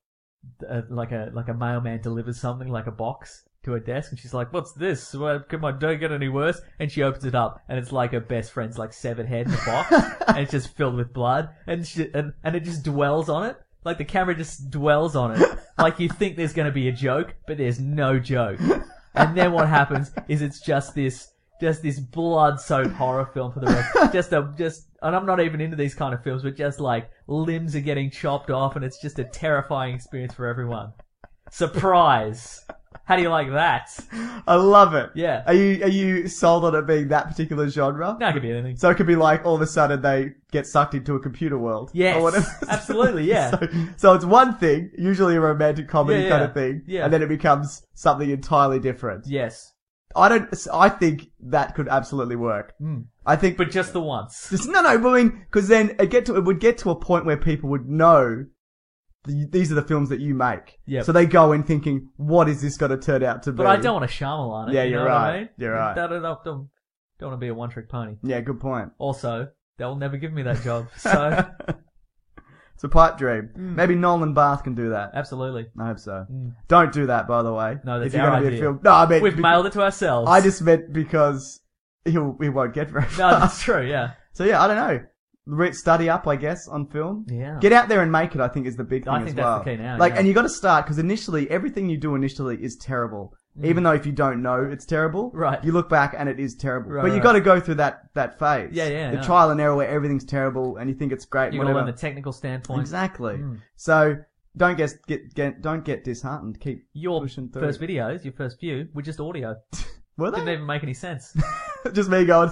a mailman delivers something, like a box, to her desk, and she's like, what's this? Well, can my day get any worse? And she opens it up, and it's like her best friend's severed head in the box, and it's just filled with blood, and it just dwells on it. Like, the camera just dwells on it. Like, you think there's gonna be a joke, but there's no joke. And then what happens is it's just this blood-soaked horror film for the rest. And I'm not even into these kind of films, but just limbs are getting chopped off, and it's just a terrifying experience for everyone. Surprise! How do you like that? I love it. Yeah. Are you sold on it being that particular genre? No, it could be anything. So it could be all of a sudden they get sucked into a computer world. Yes. Or whatever. Absolutely, yeah. So it's one thing, usually a romantic comedy Yeah, kind of thing. yeah. And then it becomes something entirely different. Yes. I think that could absolutely work. I think. But just the once. Because then it would get to a point where people would know these are the films that you make. Yep. So they go in thinking, what is this going to turn out to be? But I don't want to Shyamalan it. Yeah, you you're know right. What I mean? You're right. Don't want to be a one-trick pony. Yeah, good point. Also, they'll never give me that job. So It's a pipe dream. Maybe Nolan Barth can do that. Absolutely. I hope so. Don't do that, by the way. No, that's if you're our gonna be a idea. film. No, I mean We've mailed it to ourselves. I just meant because he won't get very far. No, that's true, yeah. So yeah, I don't know. Study up, I guess, on film. Yeah. Get out there and make it, I think, is the big thing I think as well. that's the key now, Like, yeah. and you got to start, because initially, everything you do initially is terrible. Even though if you don't know it's terrible, Right. you look back and it is terrible. Right, but you right. got to go through that phase. Yeah, The yeah. trial and error where everything's terrible and you think it's great. You and got to whatever. learn the technical standpoint. Exactly. So don't get disheartened. Keep Your pushing through. first videos, your first few, were just audio. Were they? Didn't even make any sense. Just me going.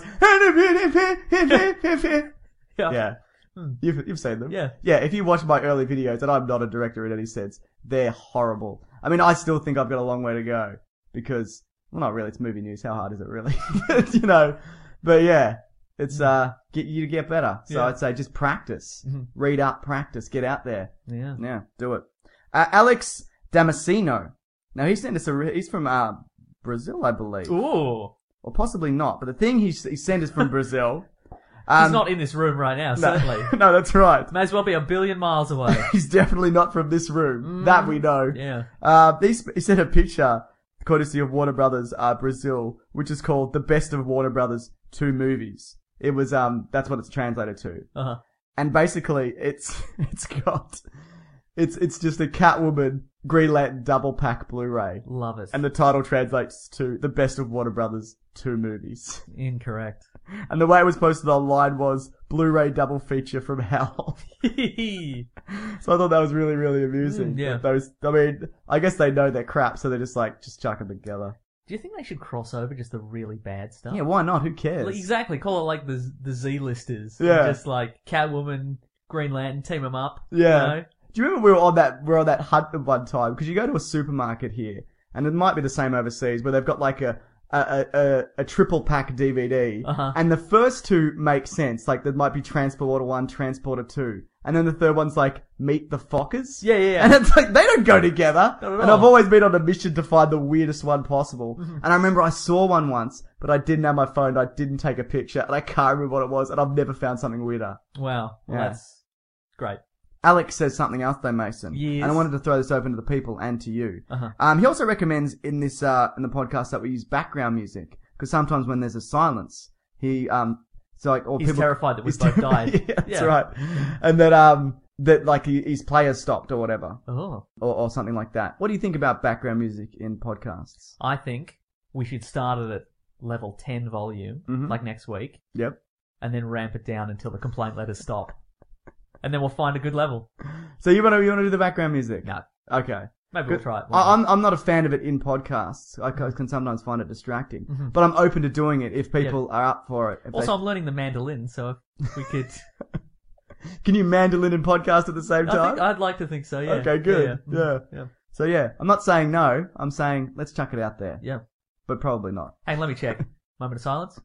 Yeah. Yeah. You've seen them. Yeah. Yeah, if you watch my early videos, and I'm not a director in any sense, they're horrible. I mean, I still think I've got a long way to go. Because, well, not really, it's movie news. How hard is it really? But yeah, it's, get you to get better. So Yeah. I'd say just practice. Read up, practice, get out there. Yeah. Yeah, do it. Alex Damasceno. Now, he sent us he's from, Brazil, I believe. Ooh. Or possibly not, but the thing he sent us from Brazil. He's not in this room right now, certainly. No, that's right. May as well be a billion miles away. He's definitely not from this room. That we know. Yeah. He sent a picture, courtesy of Warner Brothers Brazil, which is called The Best of Warner Brothers 2 Movies. It was, that's what it's translated to. Uh-huh. And basically, it's just a Catwoman Green Lantern double pack Blu-ray. Love it. And the title translates to The Best of Warner Brothers 2 Movies. Incorrect. And the way it was posted online was Blu-ray double feature from hell. So I thought that was really, really amusing. Yeah. I guess they know they're crap, so they're just chuck them together. Do you think they should cross over just the really bad stuff? Yeah, why not? Who cares? Like, exactly. Call it like the Z-listers. Yeah. Just like Catwoman, Green Lantern, team them up. Yeah. You know? Do you remember we were on that hunt at one time? Because you go to a supermarket here, and it might be the same overseas, where they've got like a triple pack DVD, and the first two make sense. Like there might be Transporter 1, Transporter 2, and then the third one's like Meet the Fockers. Yeah. And it's like they don't go together. Not at And all. I've always been on a mission to find the weirdest one possible. And I remember I saw one once, but I didn't have my phone. I didn't take a picture, and I can't remember what it was. And I've never found something weirder. Wow. Well, Yeah. that's great. Alex says something else though, Mason. Yes. And I wanted to throw this open to the people and to you. Uh-huh. He also recommends in this, in the podcast that we use background music. Because sometimes when there's a silence, he's terrified that we've both died. Yeah, that's Yeah. right. And that like his players stopped or whatever. Oh. Or something like that. What do you think about background music in podcasts? I think we should start it at level 10 volume, like next week, Yep. and then ramp it down until the complaint letters stop. And then we'll find a good level. So you want to do the background music? No. Okay. Maybe we'll try it. I'm not a fan of it in podcasts. I can sometimes find it distracting. But I'm open to doing it if people are up for it. If Also, I'm learning the mandolin, so if we could... Can you mandolin and podcast at the same time? I'd like to think so, yeah. Okay, good. Yeah. So yeah, I'm not saying no. I'm saying let's chuck it out there. Yeah. But probably not. Hey, let me check. Moment of silence.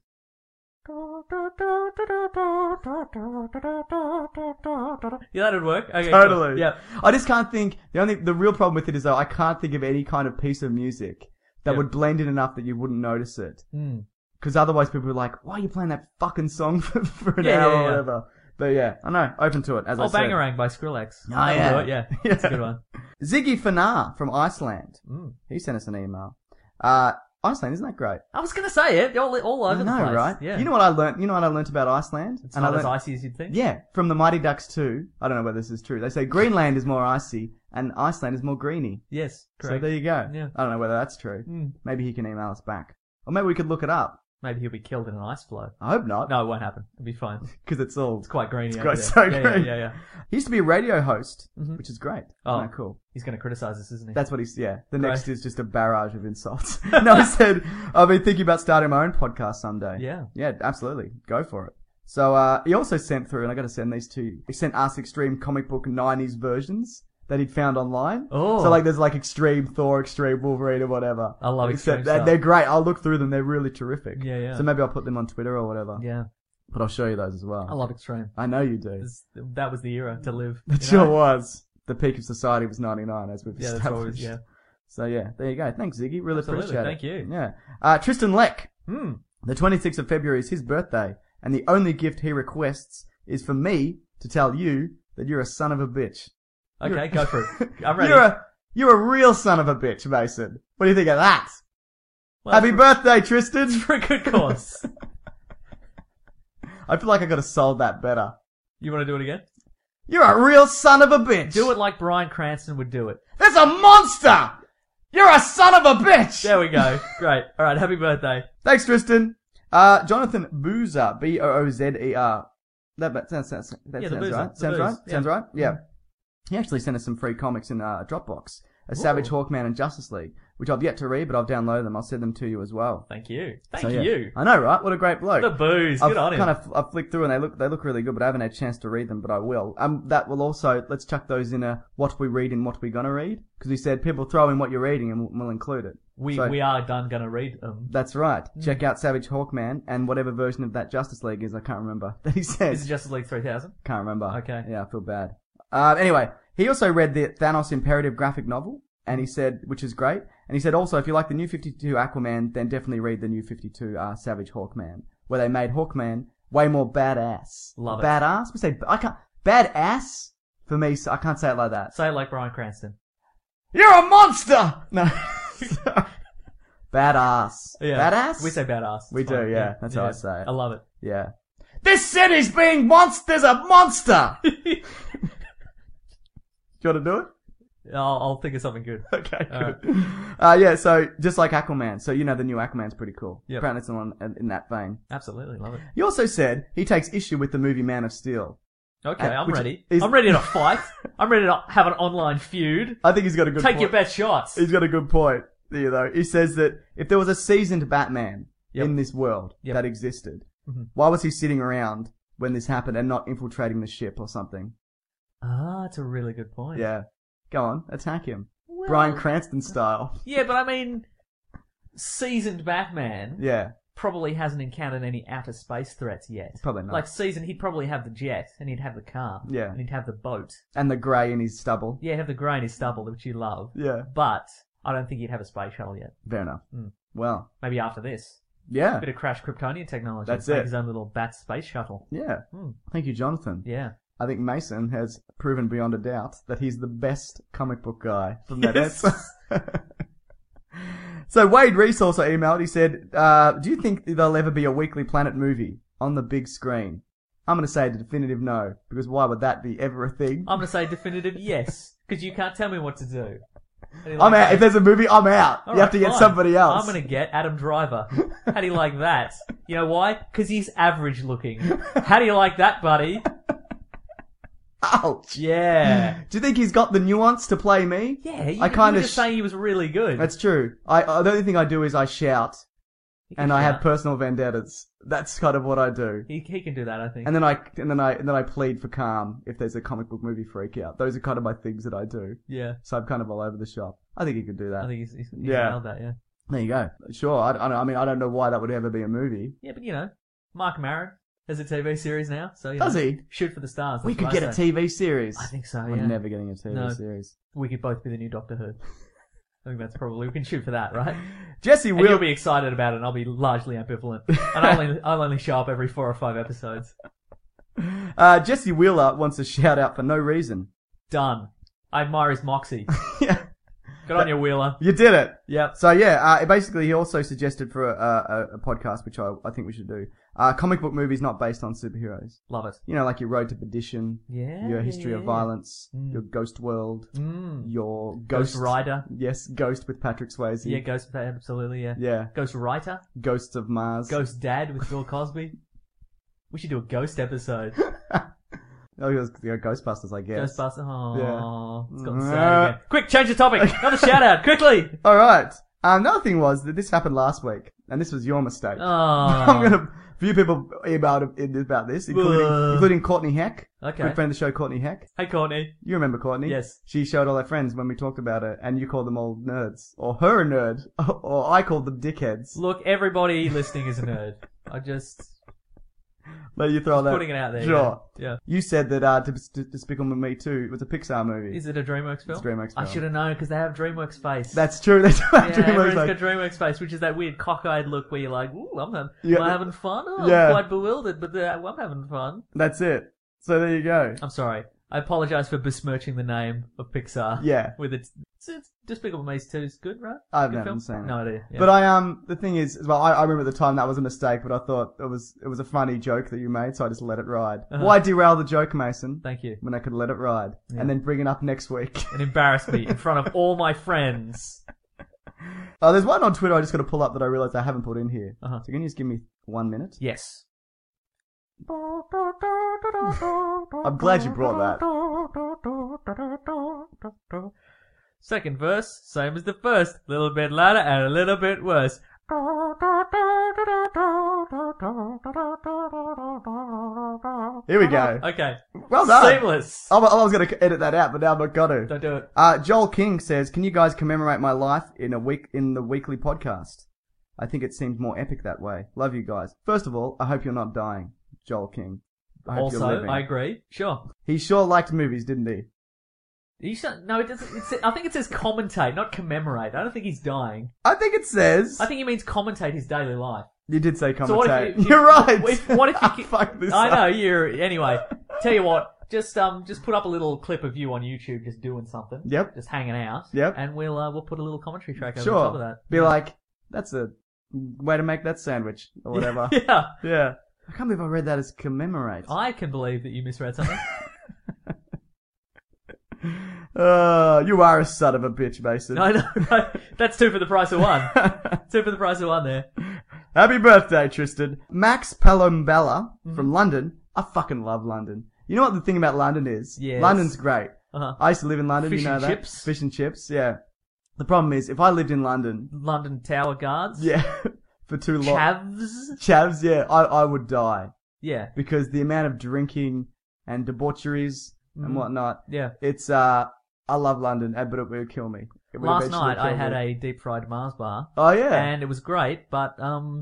Yeah, that'd work. Okay, Totally. Cool. Yeah. I just can't think. The real problem with it is though I can't think of any kind of piece of music that would blend in enough that you wouldn't notice it. Because otherwise people are like, why are you playing that fucking song for an hour or whatever? But yeah, I know. Open to it, as I said. Bangarang by Skrillex. Oh, That'll yeah. do it, yeah. That's a good one. Ziggy Fanar from Iceland. He sent us an email. Iceland, isn't that great? I was going to say it. All over the place. Right? Yeah. You know what I learned? You know what I learned about Iceland? It's not as icy as you'd think. Yeah, from the Mighty Ducks 2. I don't know whether this is true. They say Greenland is more icy and Iceland is more greeny. Yes, correct. So there you go. Yeah. I don't know whether that's true. Maybe he can email us back. Or maybe we could look it up. Maybe he'll be killed in an ice flow. I hope not. No, it won't happen. It'll be fine. Because it's quite grainy. It's so green. Yeah. He used to be a radio host, which is great. Oh, cool. He's going to criticize us, isn't he? That's what he's, The Great. next is just a barrage of insults. No, he said, I've been thinking about starting my own podcast someday. Yeah. Yeah, absolutely. Go for it. So, he also sent through, and I gotta send these to you. He sent us extreme comic book 90s versions that he'd found online. Oh. So like there's like Extreme Thor, Extreme Wolverine or whatever. I love extreme stuff. They're great. I'll look through them. They're really terrific. Yeah. So maybe I'll put them on Twitter or whatever. Yeah. But I'll show you those as well. I love Extreme. I know you do. That was the era to live. It sure was. The peak of society was 99, as we've established. That's always, yeah. So yeah, there you go. Thanks, Ziggy. Really Absolutely. appreciate it. Thank you. Yeah. Tristan Leck. The 26th of February is his birthday, and the only gift he requests is for me to tell you that you're a son of a bitch. Okay, go for it. I'm ready. You're a real son of a bitch, Mason. What do you think of that? Well, Happy birthday, Tristan. for a good cause. I feel like I could have sold that better. You want to do it again? You're a real son of a bitch. Do it like Bryan Cranston would do it. There's a monster! You're a son of a bitch! There we go. Great. All right, happy birthday. Thanks, Tristan. Jonathan Boozer, Boozer. That sounds right. Boozer. Sounds right? Yeah. Sounds right? Yeah. He actually sent us some free comics in Dropbox. Savage Hawkman and Justice League, which I've yet to read, but I've downloaded them. I'll send them to you as well. Thank you. So, yeah. you. I know, right? What a great bloke. The booze. Good on him. I've flicked through and they look really good, but I haven't had a chance to read them, but I will. That will also, let's chuck those in what we read and what we're gonna read. Because we said people throw in what you're reading and we'll include it. We are done gonna read them. That's right. Check out Savage Hawkman and whatever version of that Justice League is, I can't remember. That he said. Is it Justice League 3000? Can't remember. Okay. Yeah, I feel bad. Anyway, he also read the Thanos Imperative graphic novel. And he said, which is great. And he said also, if you like the New 52 Aquaman, then definitely read the New 52 Savage Hawkman, where they made Hawkman way more badass. Love it. Badass? We say badass for me. I can't say it like that. Say it like Bryan Cranston. You're a monster. No. Badass. Yeah. Badass? We say badass. We It's do. fine. Yeah. That's how I say it. I love it. Yeah. This city's being there's a monster. Do you want to do it? I'll think of something good. Okay, All good. Yeah, so just like Aquaman. So you know the new Aquaman's pretty cool. Yep. Apparently it's in that vein. Absolutely, love it. He also said he takes issue with the movie Man of Steel. Okay, I'm which ready. is- I'm ready to fight. I'm ready to have an online feud. I think he's got a good Take point. your best shots. He's got a good point. You know, he says that if there was a seasoned Batman Yep. in this world Yep. that existed, Mhm. why was he sitting around when this happened and not infiltrating the ship or something? That's a really good point. Yeah. Go on, attack him. Well, Bryan Cranston style. Yeah, but I mean, seasoned Batman Yeah. probably hasn't encountered any outer space threats yet. Probably not. Like he'd probably have the jet, and he'd have the car, Yeah. and he'd have the boat. And the grey in his stubble. Yeah, he'd have the grey in his stubble, which you love. Yeah. But I don't think he'd have a space shuttle yet. Fair enough. Mm. Well, Maybe after this. yeah. Bit of Crash Kryptonian technology. That's Make it. his own little bat space shuttle. Yeah. Mm. Thank you, Jonathan. Yeah. I think Mason has proven beyond a doubt that he's the best comic book guy from that Yes. answer. So Wade Reese also emailed. He said, do you think there'll ever be a Weekly Planet movie on the big screen? I'm going to say a definitive no, because why would that be ever a thing? I'm going to say definitive yes, because you can't tell me what to do. I'm out. If there's a movie, I'm out. All You have right, to get fine. somebody else. I'm going to get Adam Driver. How do you like that? You know why? Because he's average looking. How do you like that, buddy? Ouch. Yeah. Do you think he's got the nuance to play me? Yeah, you I kind were of just saying he was really good. That's true. The only thing I do is I shout, He can and I have shout. personal vendettas. That's kind of what I do. He can do that, I think. And then I plead for calm if there's a comic book movie freak out. Those are kind of my things that I do. Yeah. So I'm kind of all over the shop. I think he could do that. I think he's Yeah. nailed that, yeah. There you go. Sure. I mean, I don't know why that would ever be a movie. Yeah, but you know, Mark Maron has a TV series now, so Does he? Shoot for the stars. We that's could what get I a say. TV series. I think so, We're yeah. never getting a TV No. series. We could both be the new Doctor Who. I think that's probably, we can shoot for that, right? Jesse And will you'll be excited about it, and I'll be largely ambivalent. And I'll only show up every 4 or 5 episodes. Jesse Wheeler wants a shout out for no reason. Done. I admire his moxie. Yeah. Good on you, Wheeler. You did it. Yep. So yeah, basically he also suggested for a podcast, which I think we should do. Comic book movies not based on superheroes. Love it. You know, like your Road to Perdition, Yeah. your History of Violence, your Ghost World, your Ghost Rider. Yes, Ghost with Patrick Swayze. Yeah, Ghost, absolutely, yeah. Yeah. Ghost Writer. Ghosts of Mars. Ghost Dad with Bill Cosby. We should do a Ghost episode. Oh, it was Ghostbusters, I guess. Ghostbusters. Oh, Yeah. it's gotten sad again. Quick, change the topic. Another shout out, quickly. All right. Another thing was that this happened last week, and this was your mistake. Oh. I'm gonna. A few people emailed about this, including Courtney Heck. Okay. Good friend of the show, Courtney Heck. Hey, Courtney. You remember Courtney? Yes. She showed all her friends when we talked about her, and you called them all nerds. Or her a nerd. Or I called them dickheads. Look, everybody listening is a nerd. I just Let you throw that. putting it out there. Sure. Yeah. You said that Despicable Me 2 was a Pixar movie. Is it a DreamWorks film? It's a DreamWorks I film. should have known because they have DreamWorks face. That's true. They do have yeah, DreamWorks everyone's face. got DreamWorks face, which is that weird cockeyed look where you're like, ooh, am I having fun? Oh, Yeah. I'm quite bewildered, but I'm having fun. That's it. So there you go. I'm sorry. I apologise for besmirching the name of Pixar. Yeah. With it's Despicable Me 2 is good, right? I've Good never film? seen it. No idea. Yeah. But the thing is, well, I remember at the time that was a mistake, but I thought it was a funny joke that you made, so I just let it ride. Why derail the joke, Mason? Thank you. When I could let it ride. Yeah. And then bring it up next week. And embarrass me in front of all my friends. There's one on Twitter I just got to pull up that I realised I haven't put in here. Uh-huh. So can you just give me 1 minute? Yes. I'm glad you brought that. Second verse, same as the first. A little bit louder and a little bit worse. Here we go. Okay. Well done. Seamless. I was going to edit that out, but now I'm not going to. Don't do it. Joel King says, can you guys commemorate my life in the weekly podcast? I think it seems more epic that way. Love you guys. First of all, I hope you're not dying, Joel King. I hope you're Also, living. I agree. Sure. He sure liked movies, didn't he? No, it doesn't. I think it says commentate, not commemorate. I don't think he's dying. I think it says. I think he means commentate his daily life. You did say commentate. So what if you're right. What if you? Fuck this I up. know you're. Anyway, tell you what. Just put up a little clip of you on YouTube, just doing something. Yep. Just hanging out. Yep. And we'll put a little commentary track over Sure. the top of that. Be like, that's a way to make that sandwich or whatever. Yeah. Yeah. I can't believe I read that as commemorate. I can believe that you misread something. You are a son of a bitch, Mason. No, right? That's 2 for the price of 1. 2 for the price of 1 there. Happy birthday, Tristan. Max Palombella from London. I fucking love London. You know what the thing about London is? Yes. London's great. Uh-huh. I used to live in London, Fish you know and that? chips. Fish and chips, yeah. The problem is, if I lived in London... London Tower Guards. Yeah, for too long... Chavs, yeah, I would die. Yeah. Because the amount of drinking and debaucheries and whatnot... Yeah. It's, I love London, but it would kill me. It would Last eventually night I kill had me. a deep fried Mars bar. Oh, yeah. And it was great, but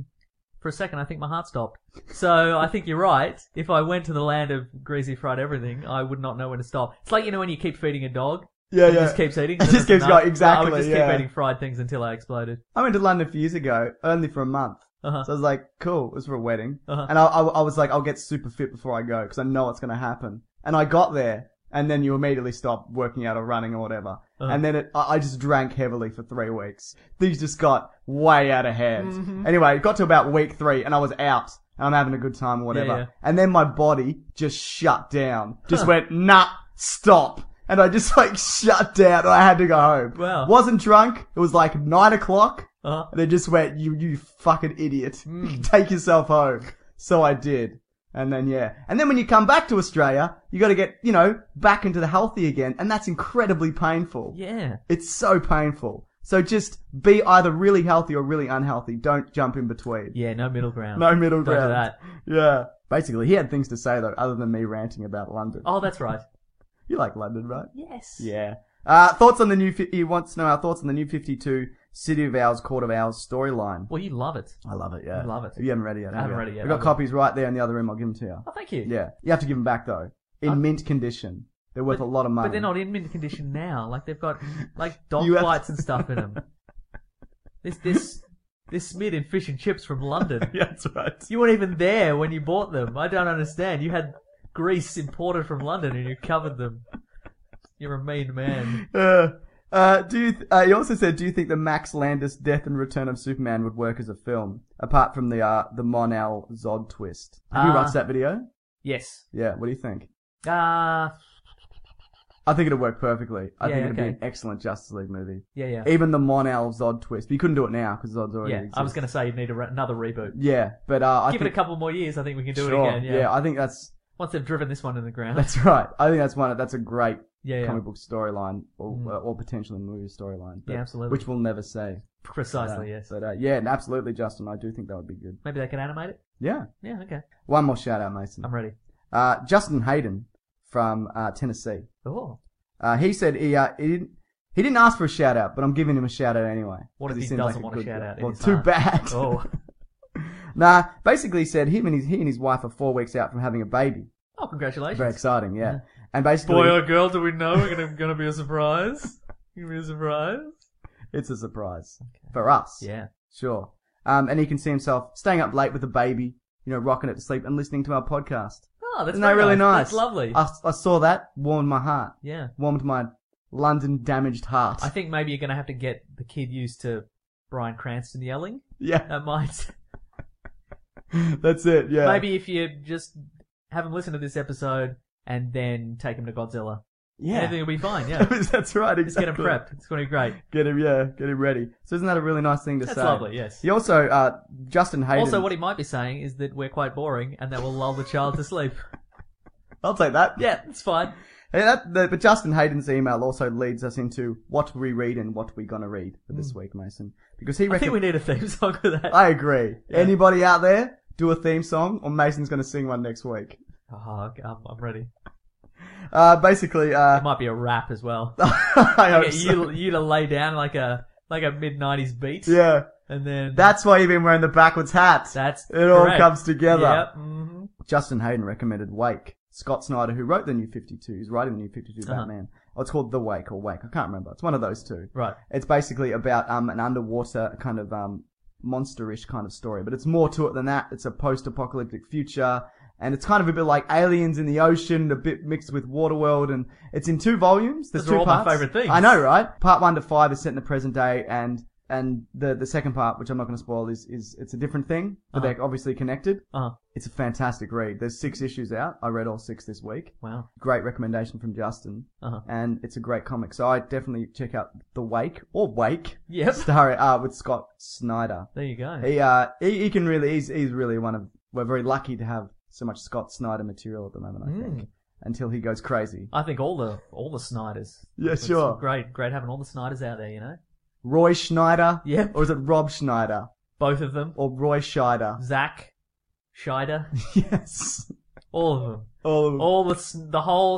for a second I think my heart stopped. So I think you're right. If I went to the land of greasy fried everything, I would not know when to stop. It's like, you know, when you keep feeding a dog. Yeah, it yeah. just keeps eating. It just keeps going, exactly, I would just yeah. keep eating fried things until I exploded. I went to London a few years ago, only for a month. Uh-huh. So I was like, cool, it was for a wedding. Uh-huh. And I was like, I'll get super fit before I go, because I know what's going to happen. And I got there, and then you immediately stop working out or running or whatever. Uh-huh. And then I just drank heavily for 3 weeks. Things just got way out of hand. Mm-hmm. Anyway, it got to about week 3, and I was out. And I'm having a good time or whatever. Yeah, yeah. And then my body just shut down. Just went, nah, stop. And I just like shut down and I had to go home. Wow. Wasn't drunk. It was like 9 o'clock. Uh-huh. And they just went, you fucking idiot. Take yourself home. So I did. And then, yeah. And then when you come back to Australia, you gotta get, you know, back into the healthy again. And that's incredibly painful. Yeah. It's so painful. So just be either really healthy or really unhealthy. Don't jump in between. Yeah, no middle ground. No middle Don't do ground. that. Yeah. Basically, he had things to say though, other than me ranting about London. Oh, that's right. You like London, right? Yes. Yeah. Thoughts on the new, he wants to know our thoughts on the new 52 City of Owls, Court of Owls storyline. Well, you love it. I love it, yeah. You love it. You haven't read it yet, I haven't read it yet. We've got I will. copies right there in the other room. I'll give them to you. Oh, thank you. Yeah. You have to give them back though. In mint condition. They're worth a lot of money. But they're not in mint condition now. Like, they've got, like, dog You have- bites and stuff in them. This Smid in fish and chips from London. Yeah, that's right. You weren't even there when you bought them. I don't understand. You had grease imported from London and you covered them. You're a mean man. He also said, do you think the Max Landis Death and Return of Superman would work as a film? Apart from the Mon-El Zod twist. Have you watched that video? Yes. Yeah, what do you think? Yeah, I think it'd work perfectly. I Yeah, think it'd be okay. an excellent Justice League movie. yeah. Even the Mon-El Zod twist. But you couldn't do it now, because Zod's already Yeah, exists. I was going to say you'd need another reboot. Yeah, but I Give think... it a couple more years, I think we can do Sure, it again. Yeah. I think that's Once they've driven this one in the ground. that's right. I think that's a great Yeah, yeah. comic book storyline, or potentially movie storyline. But, Yeah, absolutely. Which we'll never say. Precisely, yes. But yeah, absolutely, Justin. I do think that would be good. Maybe they can animate it? Yeah. Yeah, okay. One more shout out, Mason. I'm ready. Justin Hayden from Tennessee. Oh. He said he didn't ask for a shout out, but I'm giving him a shout out anyway. What if 'cause he seems doesn't like want a good shout guy. out in Well, his too heart? bad. Oh. Nah, basically he said he and his wife are 4 weeks out from having a baby. Oh, congratulations. Very exciting, yeah. And basically, Boy or girl, do we know? Gonna be a surprise? Gonna be a surprise? it's a surprise for us. Yeah. Sure. And he can see himself staying up late with the baby, you know, rocking it to sleep and listening to our podcast. Oh, that's Isn't that really nice? That's lovely. I saw that, warmed my heart. Yeah. Warmed my London damaged heart. I think maybe you're going to have to get the kid used to Bryan Cranston yelling. Yeah. That might... That's it, yeah. Maybe if you just have him listen to this episode and then take him to Godzilla. Yeah. Everything will be fine, yeah. That's right, exactly. Just get him prepped. It's going to be great. Get him ready. So isn't that a really nice thing to say? That's lovely, yes. He also, Justin Hayden... Also, what he might be saying is that we're quite boring and that will lull the child to sleep. I'll take that. Yeah, it's fine. Hey, but Justin Hayden's email also leads us into what we read and what we're gonna read for this week, Mason. Because he I think we need a theme song for that. I agree. Yeah. Anybody out there, do a theme song, or Mason's gonna sing one next week. Oh, okay, I'm ready. Basically, It might be a rap as well. I hope so. You to lay down like a mid-90s beat. Yeah. And then... That's why you've been wearing the backwards hat. It all comes together. Yep. Mm-hmm. Justin Hayden recommended Wake. Scott Snyder, who wrote the New 52, is writing the New 52 Batman. Oh, it's called The Wake or Wake. I can't remember. It's one of those two. Right. It's basically about an underwater kind of monster-ish kind of story, but it's more to it than that. It's a post-apocalyptic future, and it's kind of a bit like Aliens in the ocean, a bit mixed with Waterworld, and it's in 2 volumes. There's Those 2 are all parts. my favourite things. I know, right? Part 1 to 5 is set in the present day, and the second part, which I'm not going to spoil, is it's a different thing, but they're obviously connected. It's a fantastic read. There's 6 issues out. I read all 6 this week. Wow. Great recommendation from Justin. And it's a great comic. So I definitely check out The Wake, or Wake. Yep. Starring, with Scott Snyder. There you go. He can really, he's really we're very lucky to have so much Scott Snyder material at the moment, I think. Until he goes crazy. I think all the Snyders. Yeah, sure. Great having all the Snyders out there, you know? Roy Schneider? Yep. Or is it Rob Schneider? Both of them. Or Roy Scheider? Zach Scheider. Yes. All of them. All of them. All the whole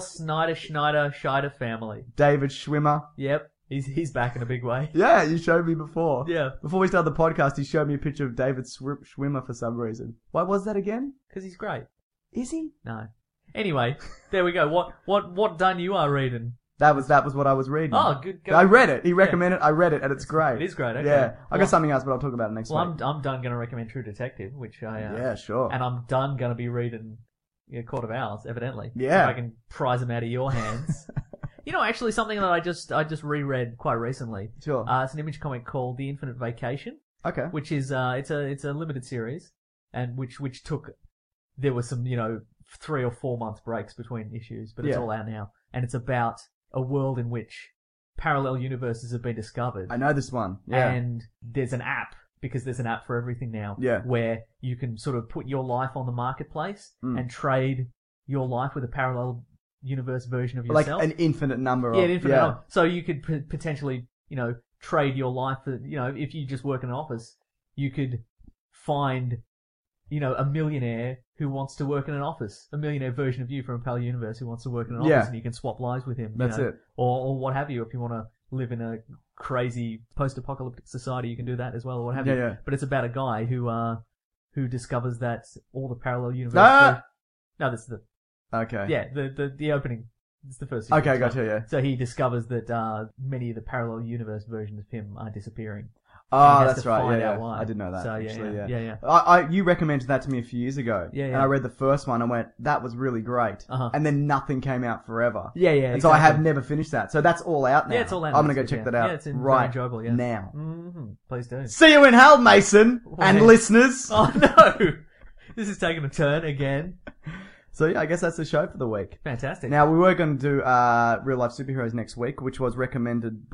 Scheider family. David Schwimmer. Yep. He's back in a big way. Yeah, you showed me before. Yeah. Before we started the podcast, he showed me a picture of David Schwimmer for some reason. Why was that again? Because he's great. Is he? No. Anyway, there we go. What done you are reading? That was what I was reading. Oh, good. I read it. He recommended it. I read it, and it's great. It is great. Okay. Yeah. I got something else, but I'll talk about it next week. I'm done going to recommend True Detective, which I... yeah, sure. And I'm done going to be reading Court of Owls, evidently. Yeah. If I can prize them out of your hands. You know, actually, something that I just reread quite recently. Sure. It's an Image comic called The Infinite Vacation. Okay. Which is it's a limited series, and which took, there were some 3 or 4 month breaks between issues, but it's all out now, and it's about a world in which parallel universes have been discovered. I know this one. Yeah. And there's an app, because there's an app for everything now. Yeah. Where you can sort of put your life on the marketplace and trade your life with a parallel universe version of yourself. Like an infinite number of... Yeah, an infinite number. So you could potentially, trade your life for, if you just work in an office, you could find, a millionaire who wants to work in an office. A millionaire version of you from a parallel universe who wants to work in an office, and you can swap lives with him. That's it. Or what have you. If you want to live in a crazy post-apocalyptic society, you can do the that, or what have you. Yeah. But it's about a guy who discovers that all the parallel universes... No, this is the... Okay. Yeah, the opening. It's the first. Okay, gotcha, yeah. So he discovers that many of the parallel universe versions of him are disappearing. Oh, that's right. Yeah. I did know that. So, actually, yeah. You recommended that to me a few years ago. Yeah. And I read the first one and went, that was really great. And then nothing came out forever. Yeah. And so I have never finished that. So that's all out now. Yeah, it's all out. I'm going to go check that out. Yeah, it's very enjoyable, yeah. now. Mm-hmm. Please do. See you in hell, Mason, and listeners. Oh, no. This is taking a turn again. So yeah, I guess that's the show for the week. Fantastic. Now, we were going to do Real Life Superheroes next week, which was recommended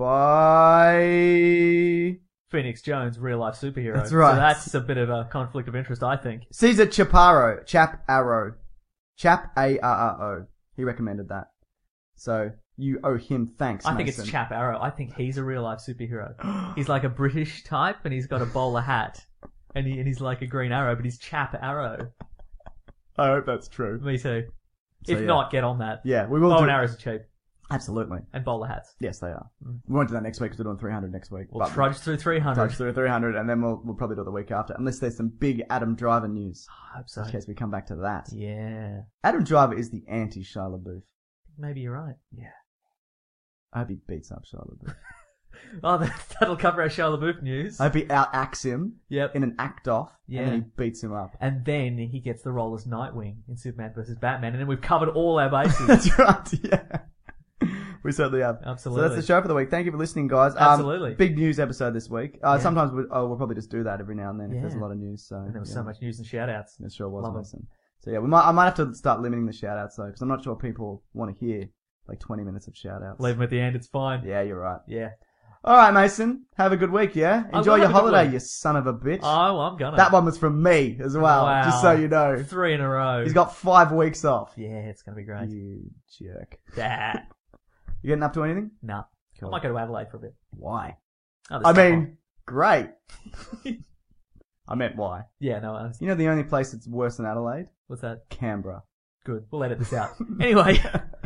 by... Phoenix Jones, Real Life Superhero. That's right. So that's a bit of a conflict of interest, I think. Caesar Chaparro, Chap Arrow. Chap A-R-R-O. He recommended that. So, you owe him thanks, I think Mason. it's Chap Arrow. I think he's a real life superhero. He's like a British type, and he's got a bowler hat. And he's like a Green Arrow, but he's Chap Arrow. I hope that's true. Me too. So, if not, get on that. Yeah, we will Bow do... and arrows are cheap. Absolutely. And bowler hats. Yes, they are. We won't do that next week because we're doing 300 next week. We'll trudge through 300. Trudge through 300, and then we'll probably do it the week after, unless there's some big Adam Driver news. I hope so. In case we come back to that. Yeah. Adam Driver is the anti-Shia LaBeouf. Maybe you're right. Yeah. I hope he beats up Shia LaBeouf. Oh, that'll cover our Shia LaBeouf news. I hope he outacts him Yep. in an act-off, Yeah. and then he beats him up. And then he gets the role as Nightwing in Superman vs. Batman, and then we've covered all our bases. That's right, yeah. We certainly have. Absolutely. So that's the show for the week. Thank you for listening, guys. Absolutely. Big news episode this week. Sometimes we'll probably just do that every now and then if there's a lot of news. So And there was so much news and shout-outs. It sure was, Love 'em. Mason. So yeah, I might have to start limiting the shout-outs though, because I'm not sure people want to hear like 20 minutes of shout-outs. Leave them at the end, it's fine. Yeah, you're right. Yeah. All right, Mason. Have a good week, yeah? Enjoy will your have a good holiday, week. you son of a bitch. Oh, I'm gonna. That one was from me as well, Wow. just so you know. 3 in a row. He's got 5 weeks off. Yeah, it's gonna be great. You jerk. Yeah. You getting up to anything? Nah. Cool. I might go to Adelaide for a bit. Why? Oh, I there's mean, stuff great. I meant why. on. Yeah, no, honestly. You know the only place that's worse than Adelaide? What's that? Canberra. Good. We'll edit this out. Anyway.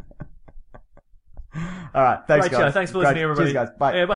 All right, thanks, Great guys. show. Thanks for listening, everybody. Cheers, guys. Bye. Yeah, bye.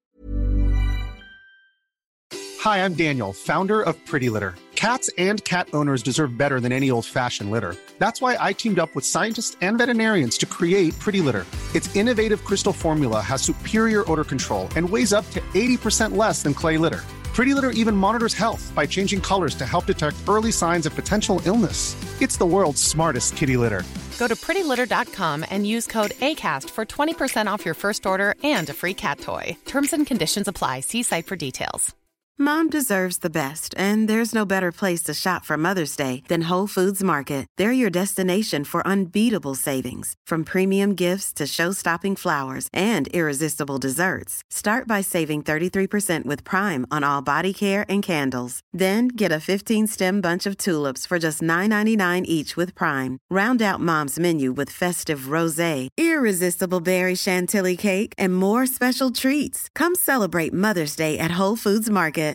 Hi, I'm Daniel, founder of Pretty Litter. Cats and cat owners deserve better than any old-fashioned litter. That's why I teamed up with scientists and veterinarians to create Pretty Litter. Its innovative crystal formula has superior odor control and weighs up to 80% less than clay litter. Pretty Litter even monitors health by changing colors to help detect early signs of potential illness. It's the world's smartest kitty litter. Go to prettylitter.com and use code ACAST for 20% off your first order and a free cat toy. Terms and conditions apply. See site for details. Mom deserves the best, and there's no better place to shop for Mother's Day than Whole Foods Market. They're your destination for unbeatable savings, from premium gifts to show-stopping flowers and irresistible desserts. Start by saving 33% with Prime on all body care and candles. Then get a 15-stem bunch of tulips for just $9.99 each with Prime. Round out Mom's menu with festive rosé, irresistible berry chantilly cake, and more special treats. Come celebrate Mother's Day at Whole Foods Market.